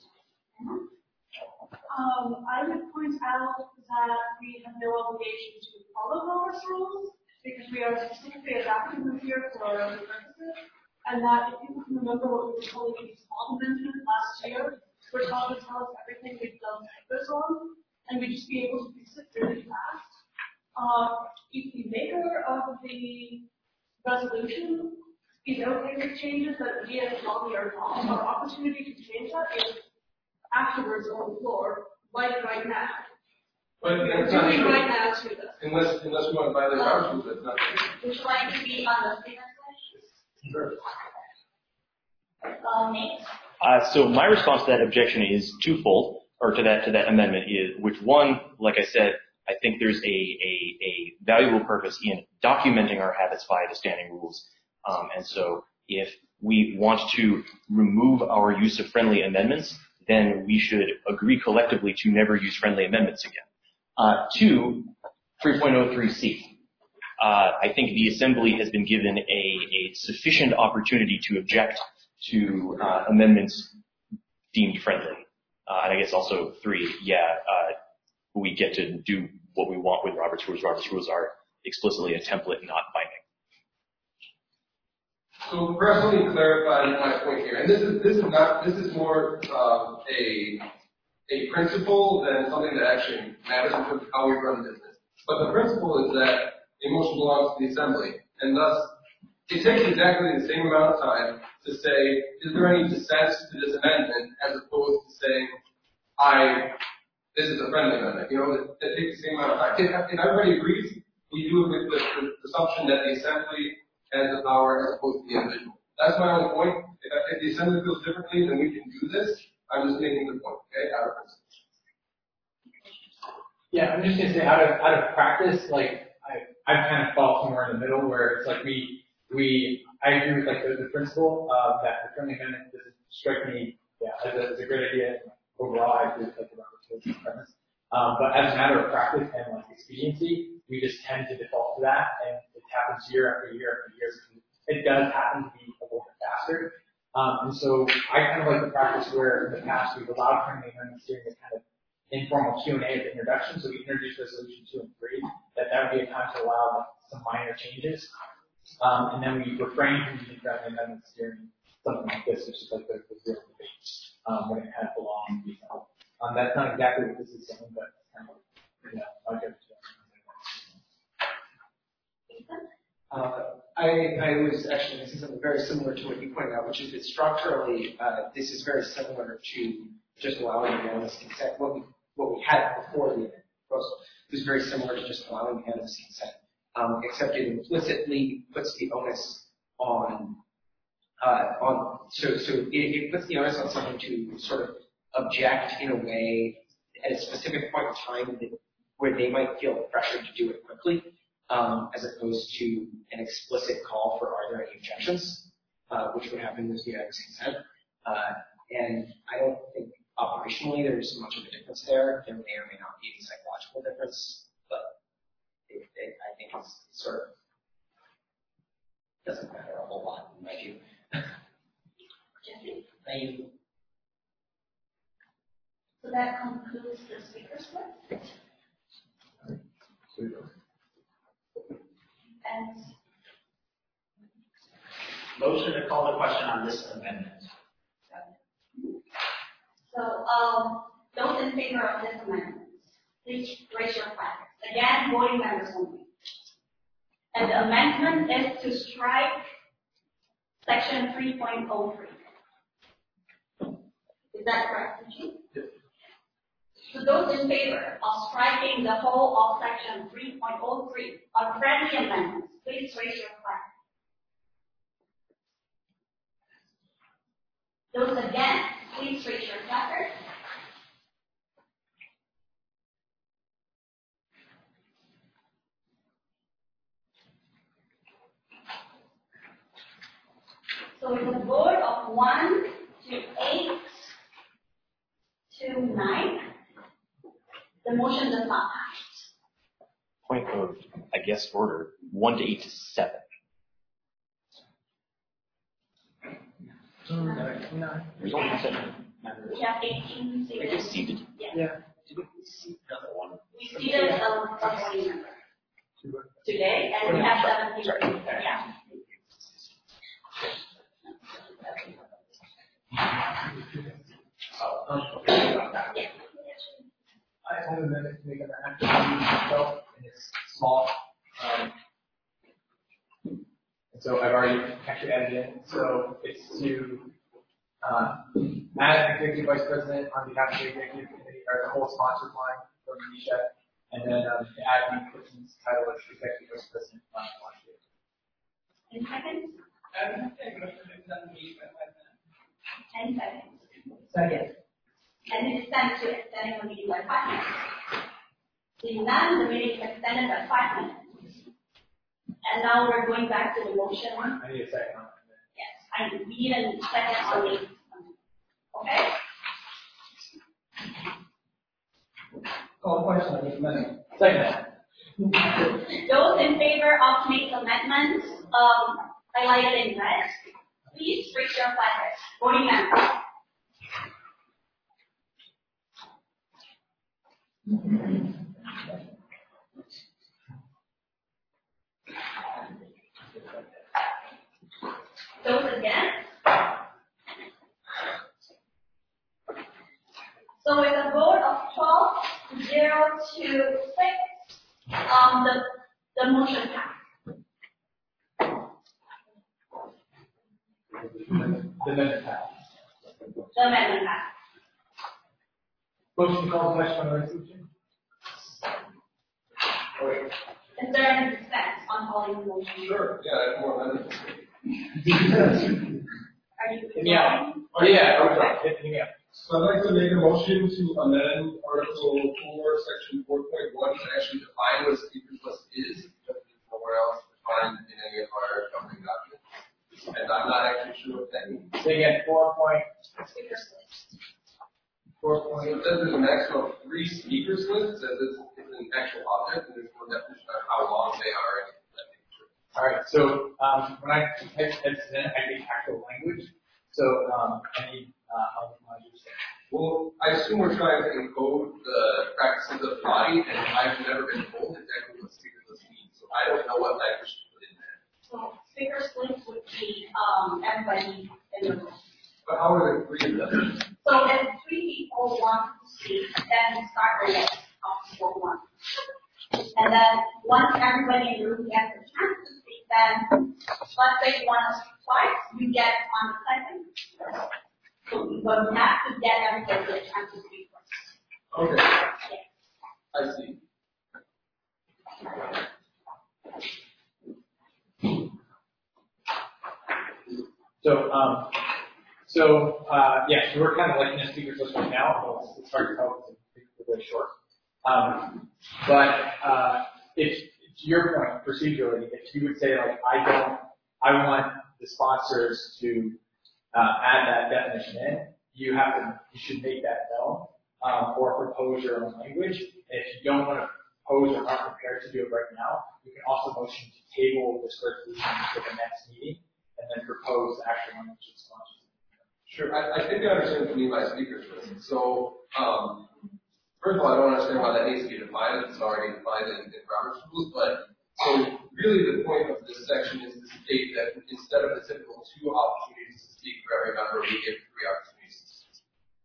I would point out that we have no obligation to follow Robert's Rules, because we are specifically adopting them here for our own purposes, and that if people can remember what we were calling a small amendment last year, we're taught to tell us everything we've done typos on, and we'd just be able to fix it really fast. If the maker of the resolution is okay with changes that we as lobby are not, our opportunity to change that is afterwards on the floor, like right now. But that's not true. Right now to this. Unless we want to violate Robert's Rules, that's not true. Would you like to be on the statement side? Sure. Nate? So my response to that objection is twofold, or to that amendment is, which one, like I said, I think there's a valuable purpose in documenting our habits via the standing rules. And so if we want to remove our use of friendly amendments, then we should agree collectively to never use friendly amendments again. 2, 3.03c. I think the Assembly has been given a sufficient opportunity to object to amendments deemed friendly. And I guess also 3, we get to do what we want with Robert's Rules. Robert's Rules are explicitly a template, not binding. So perhaps let me clarify my point here, and this is more a principle than something that actually matters in terms of how we run business. But the principle is that a motion belongs to the assembly, and thus it takes exactly the same amount of time to say, is there any dissent to this amendment, as opposed to saying, this is a friendly amendment. That takes the same amount of time. If everybody agrees, we do it with the presumption that the assembly has the power as opposed to the individual. That's my only point. If the assembly feels differently, then we can do this. I'm just making the point, okay? Out of principle. Yeah, I'm just gonna say out of practice, like I kind of fall somewhere in the middle where it's like I agree with like the principle that the friendly amendment doesn't strike me as a great idea. Overall, I agree with like the premise. But as a matter of practice and like expediency, we just tend to default to that, and it happens year after year after year. It does happen to be a little bit faster. And so I kind of like the practice where in the past we've allowed friendly amendments during this kind of informal Q&A at the introduction. So we introduced resolution 2 and 3, that would be a time to allow like, some minor changes. And then we refrain from using friendly amendments during something like this, which is like the real debate, when it kind of belongs to be something. That's not exactly what this is saying, but it's kind of, I'll give it to you. I was actually going to say something very similar to what you pointed out, which is that structurally, this is very similar to just allowing unanimous consent. What we had before the proposal was very similar to just allowing unanimous consent, except it implicitly puts the onus on it puts the onus on someone to sort of object in a way at a specific point in time where they might feel pressured to do it quickly. as opposed to an explicit call for are there any objections, which would happen with unanimous consent. And I don't think operationally there's much of a difference there. There may or may not be any psychological difference, but I think it's sort of doesn't matter a whole lot in my view. Thank you. So that concludes the speakers list. And Motion to call the question on this amendment. so, those in favor of this amendment, please raise your flags. Again, voting members only. And the amendment is to strike section 3.03. Is that correct, Eugene? Yes. So those in favor of striking the whole of section 3.03 on friendly amendments, please raise your flag. Those against, please raise your placard. So with a vote of 1 to 8 to 9, the motion does not pass. Point of, I guess, order, 1 to 8 to 7. There's only 7. We have 18 seated. I just seated. Yeah. Did we seat another one? We seated a voting member today, and we have 17 seated. Yeah. I only managed to make an actual myself, and it's small. And so I've already actually added in. So it's to add executive vice president on behalf of the executive committee, or the whole sponsor line for Manisha, and then to add the person's title as executive vice president on launch date. In seconds? 10 seconds. Second. And it is time to extend the meeting by 5 minutes. Seeing none, the meeting is extended by 5 minutes. And now we're going back to the motion. I need a second on that. Yes, we need a second on the. Okay? Call question on this amendment. Second. Those in favor of today's amendments, highlighted in red, please raise your flags. Voting members. Those against? So with a vote of 12-0 to 6, the motion passed. The amendment passed. The amendment passed. Motion to call the question on the resolution. Is there any dissent on calling the motion? Sure. Yeah, I have more amendments. Are you Yeah. Oh yeah. Okay. Hit me up. So I'd like to make a motion to amend Article 4, Section 4.1 to actually define what a speaker's list is, because it's nowhere else defined in any of our governing documents. And I'm not actually sure what that means. Say again, 4 point. Speakers list. 4 So point. it says there's a maximum of 3 speakers list, says it's an actual object, and there's no definition of how long they are. All right. So when I type heads in, I need actual language. So I need how much you say. Well, I assume we're trying to encode the practices of the body, and I've never been told exactly what speakers list means, so I don't know what language to put in there. So speakers list would be everybody in the room. But how are the 3 of them? So if 3 people want to speak, then start the list of people who want to speak. And then once everybody in the room gets a chance to speak, then let's say you want to speak twice, you get on the second. But we have to get everybody a chance to speak first. Okay. Yes. I see. So yeah, so we're kind of like in a speakers list right now. It's hard to tell because it's very short. But if your point, procedurally, if you would say like, I want the sponsors to add that definition in, you should make that known, or propose your own language. And if you don't want to propose or aren't prepared to do it right now, you can also motion to table this resolution to the next meeting and then propose actual language responses. Sure, I think I understand what you mean by speakers list. So, first of all, I don't understand why that needs to be defined. It's already defined in Robert's rules, but so really the point of this section is to state that instead of the typical 2 opportunities to speak for every member, we give 3 opportunities to speak.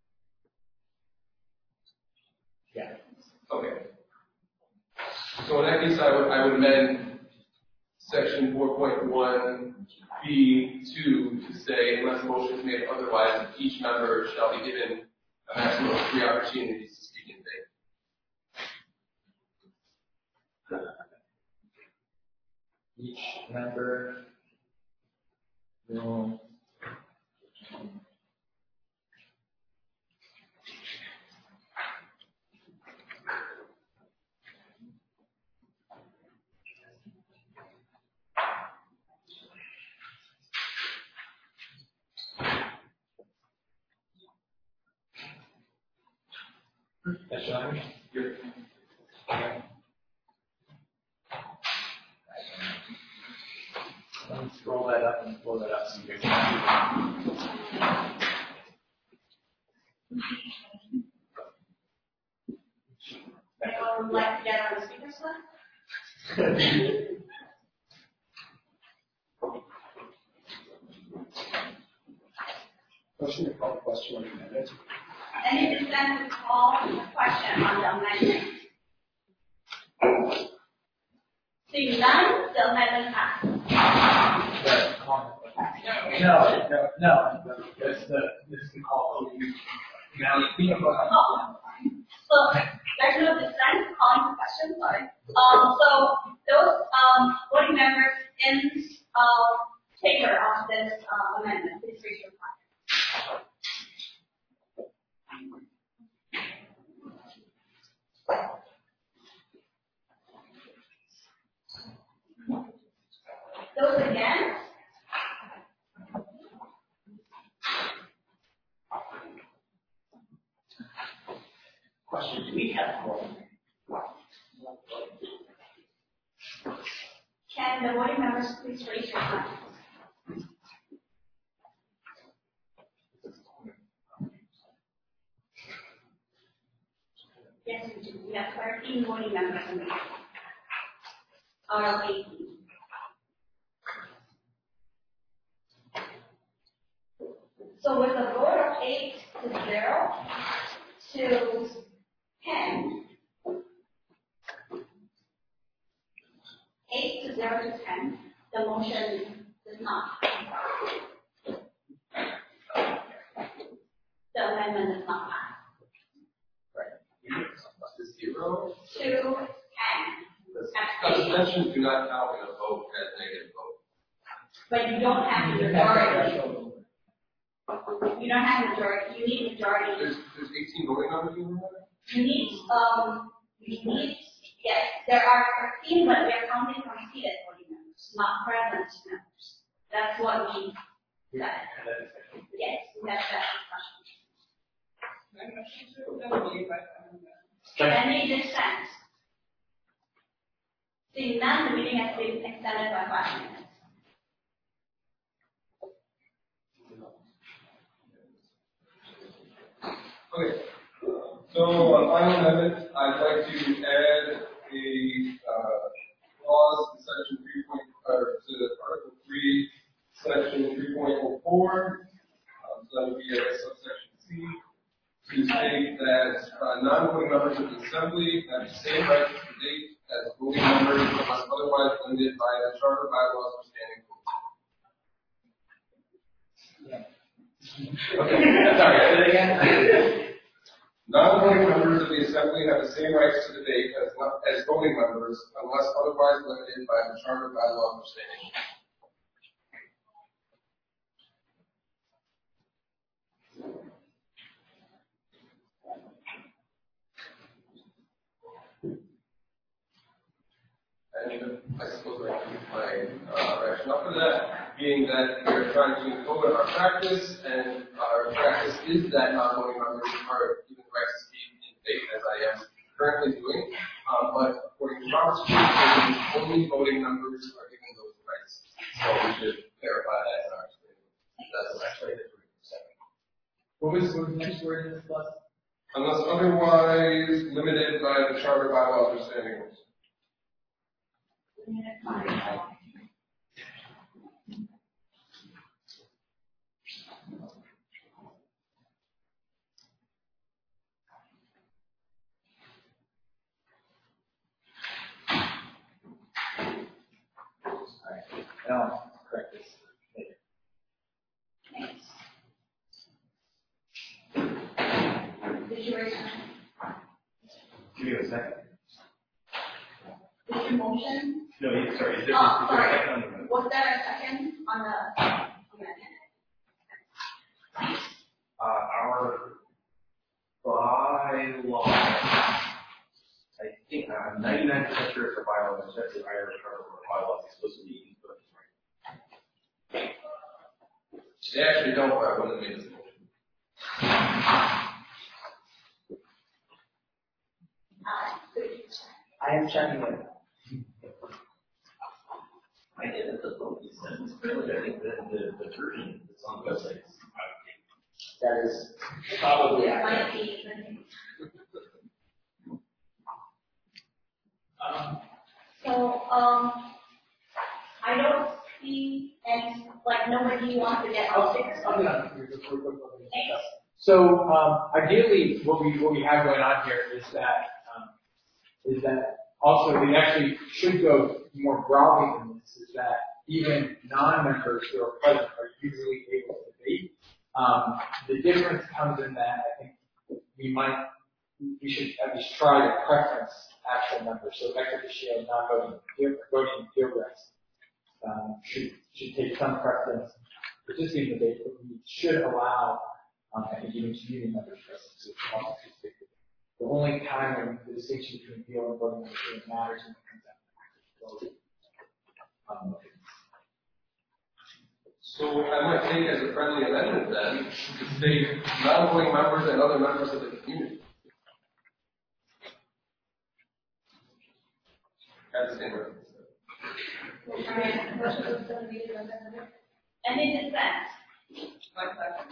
Yeah. Okay. So in that case, I would amend section 4.1B2 to say, unless a motion is made otherwise, each member shall be given a maximum of 3 opportunities to speak in debate. Each member will that's your language? Okay. Let me scroll that up and pull that up so you guys can Anyone would like to get on the speakers list? Motion to call the question on the amendment. Any dissent would call the question on the amendment. Seeing none, the amendment passes. No. This is the call. So there's no dissent calling the question, sorry. So those voting members in favor of this amendment, please raise your hand. Those against? Question, do we have quorum? Can the voting members please raise your hands? Yes, we do. We have 13 voting members in the out of 18. So with a vote of 8 to 0 to 10, 8 to 0 to 10, the motion does not pass. The amendment does not pass. Zero. 2 and Abstentions do not count in a vote as negative vote. but you don't have the majority. You don't have majority. You need majority. There's 18 voting members in the room? You need, yes, there are 13, but they're counting from seated voting members, not present members. That's what we said. Yes, that's that discussion. Any dissent? Seeing none, the meeting has been extended by 5 minutes. Okay. So on final amendment, I'd like to add a clause to section 3. To Article 3, section 3.04. So that would be subsection C. To state that non-voting members of the assembly have the same rights to debate as voting members unless otherwise limited by the charter, bylaws, or standing rules. Okay, sorry, say it again. Non-voting members of the assembly have the same rights to debate as voting members unless otherwise limited by the charter, bylaws, or standing rules. And I suppose I can my rationale for that being that we're trying to encode our practice, and our practice is that non-voting members are given rights to speak in debate, as I am currently doing. But according to Robert's rules, only voting members are given those rights. So we should clarify that in our statement. That's actually the 3%. What was the next word in this class? Unless otherwise limited by the charter, bylaws, or standing rules. I'll correct this later. Did you raise your hand? Give me a second. Did you motion? No, sorry. Is there Oh, a sorry. second on the motion? Was there a second on the amendment? Our bylaw, I think I'm 99% sure it's a bylaw, but that's the Irish charter or bylaws explicitly input. They actually don't, but I wouldn't make this motion. I am checking it. I did it the vote says really, I think the version that's on the website is that is probably accurate. I don't see any, like, nobody wants to get out there. So ideally, what we have going on here is that also we actually should go more broadly than this. Is that even non-members who are present are usually able to debate. The difference comes in that I think we should at least try to preference actual members. So ex officio, non-voting, voting fieldrest should take some preference, participating in the debate, but we should allow, I think, even community members present to also participate. The only time when the distinction between field and voting really matters when it comes down to active voting. So I might take as a friendly amendment then to state non-voting members and other members of the community. That's the same reference. Any dissent? My second.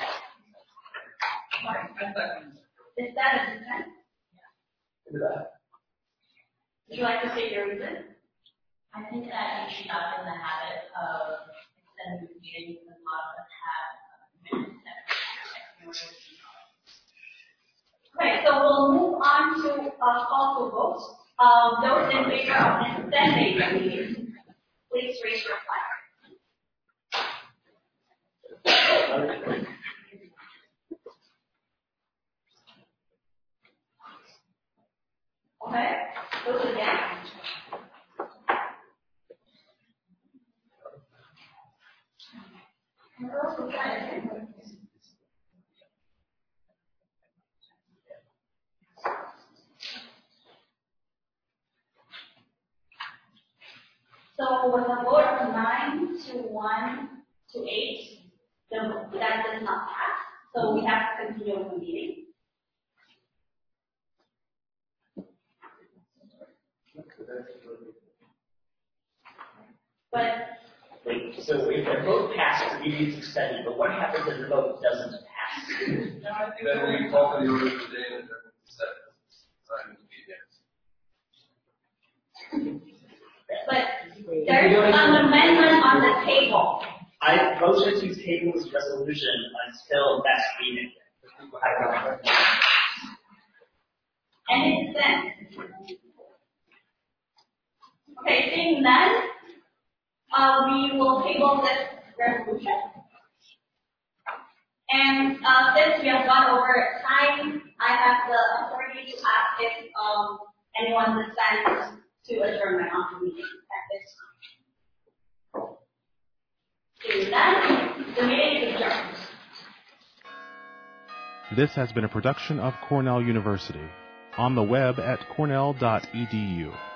Is that a dissent? Yeah. Would you like to say your reason? I think that you should not be in the habit of extended meetings because a lot of us have minutes that Okay, so we'll move on to call for vote. Those in favor of extending the meeting, please raise your flag. Okay, those against. So with a vote of 9 to 1 to 8, that does not pass. So we have to continue with the meeting. But wait, so if the vote passes, the meeting is extended, but what happens if the vote doesn't pass? Then we call for the order of the day and then set time to be there. But there is an amendment on the table. I motion to table this resolution until next meeting. Any dissent? Okay, seeing none, we will table this resolution. And since we have gone over time, I have the authority to ask if anyone dissents to adjournment of the meeting at this time. Seeing none, the meeting is adjourned. This has been a production of Cornell University. On the web at cornell.edu.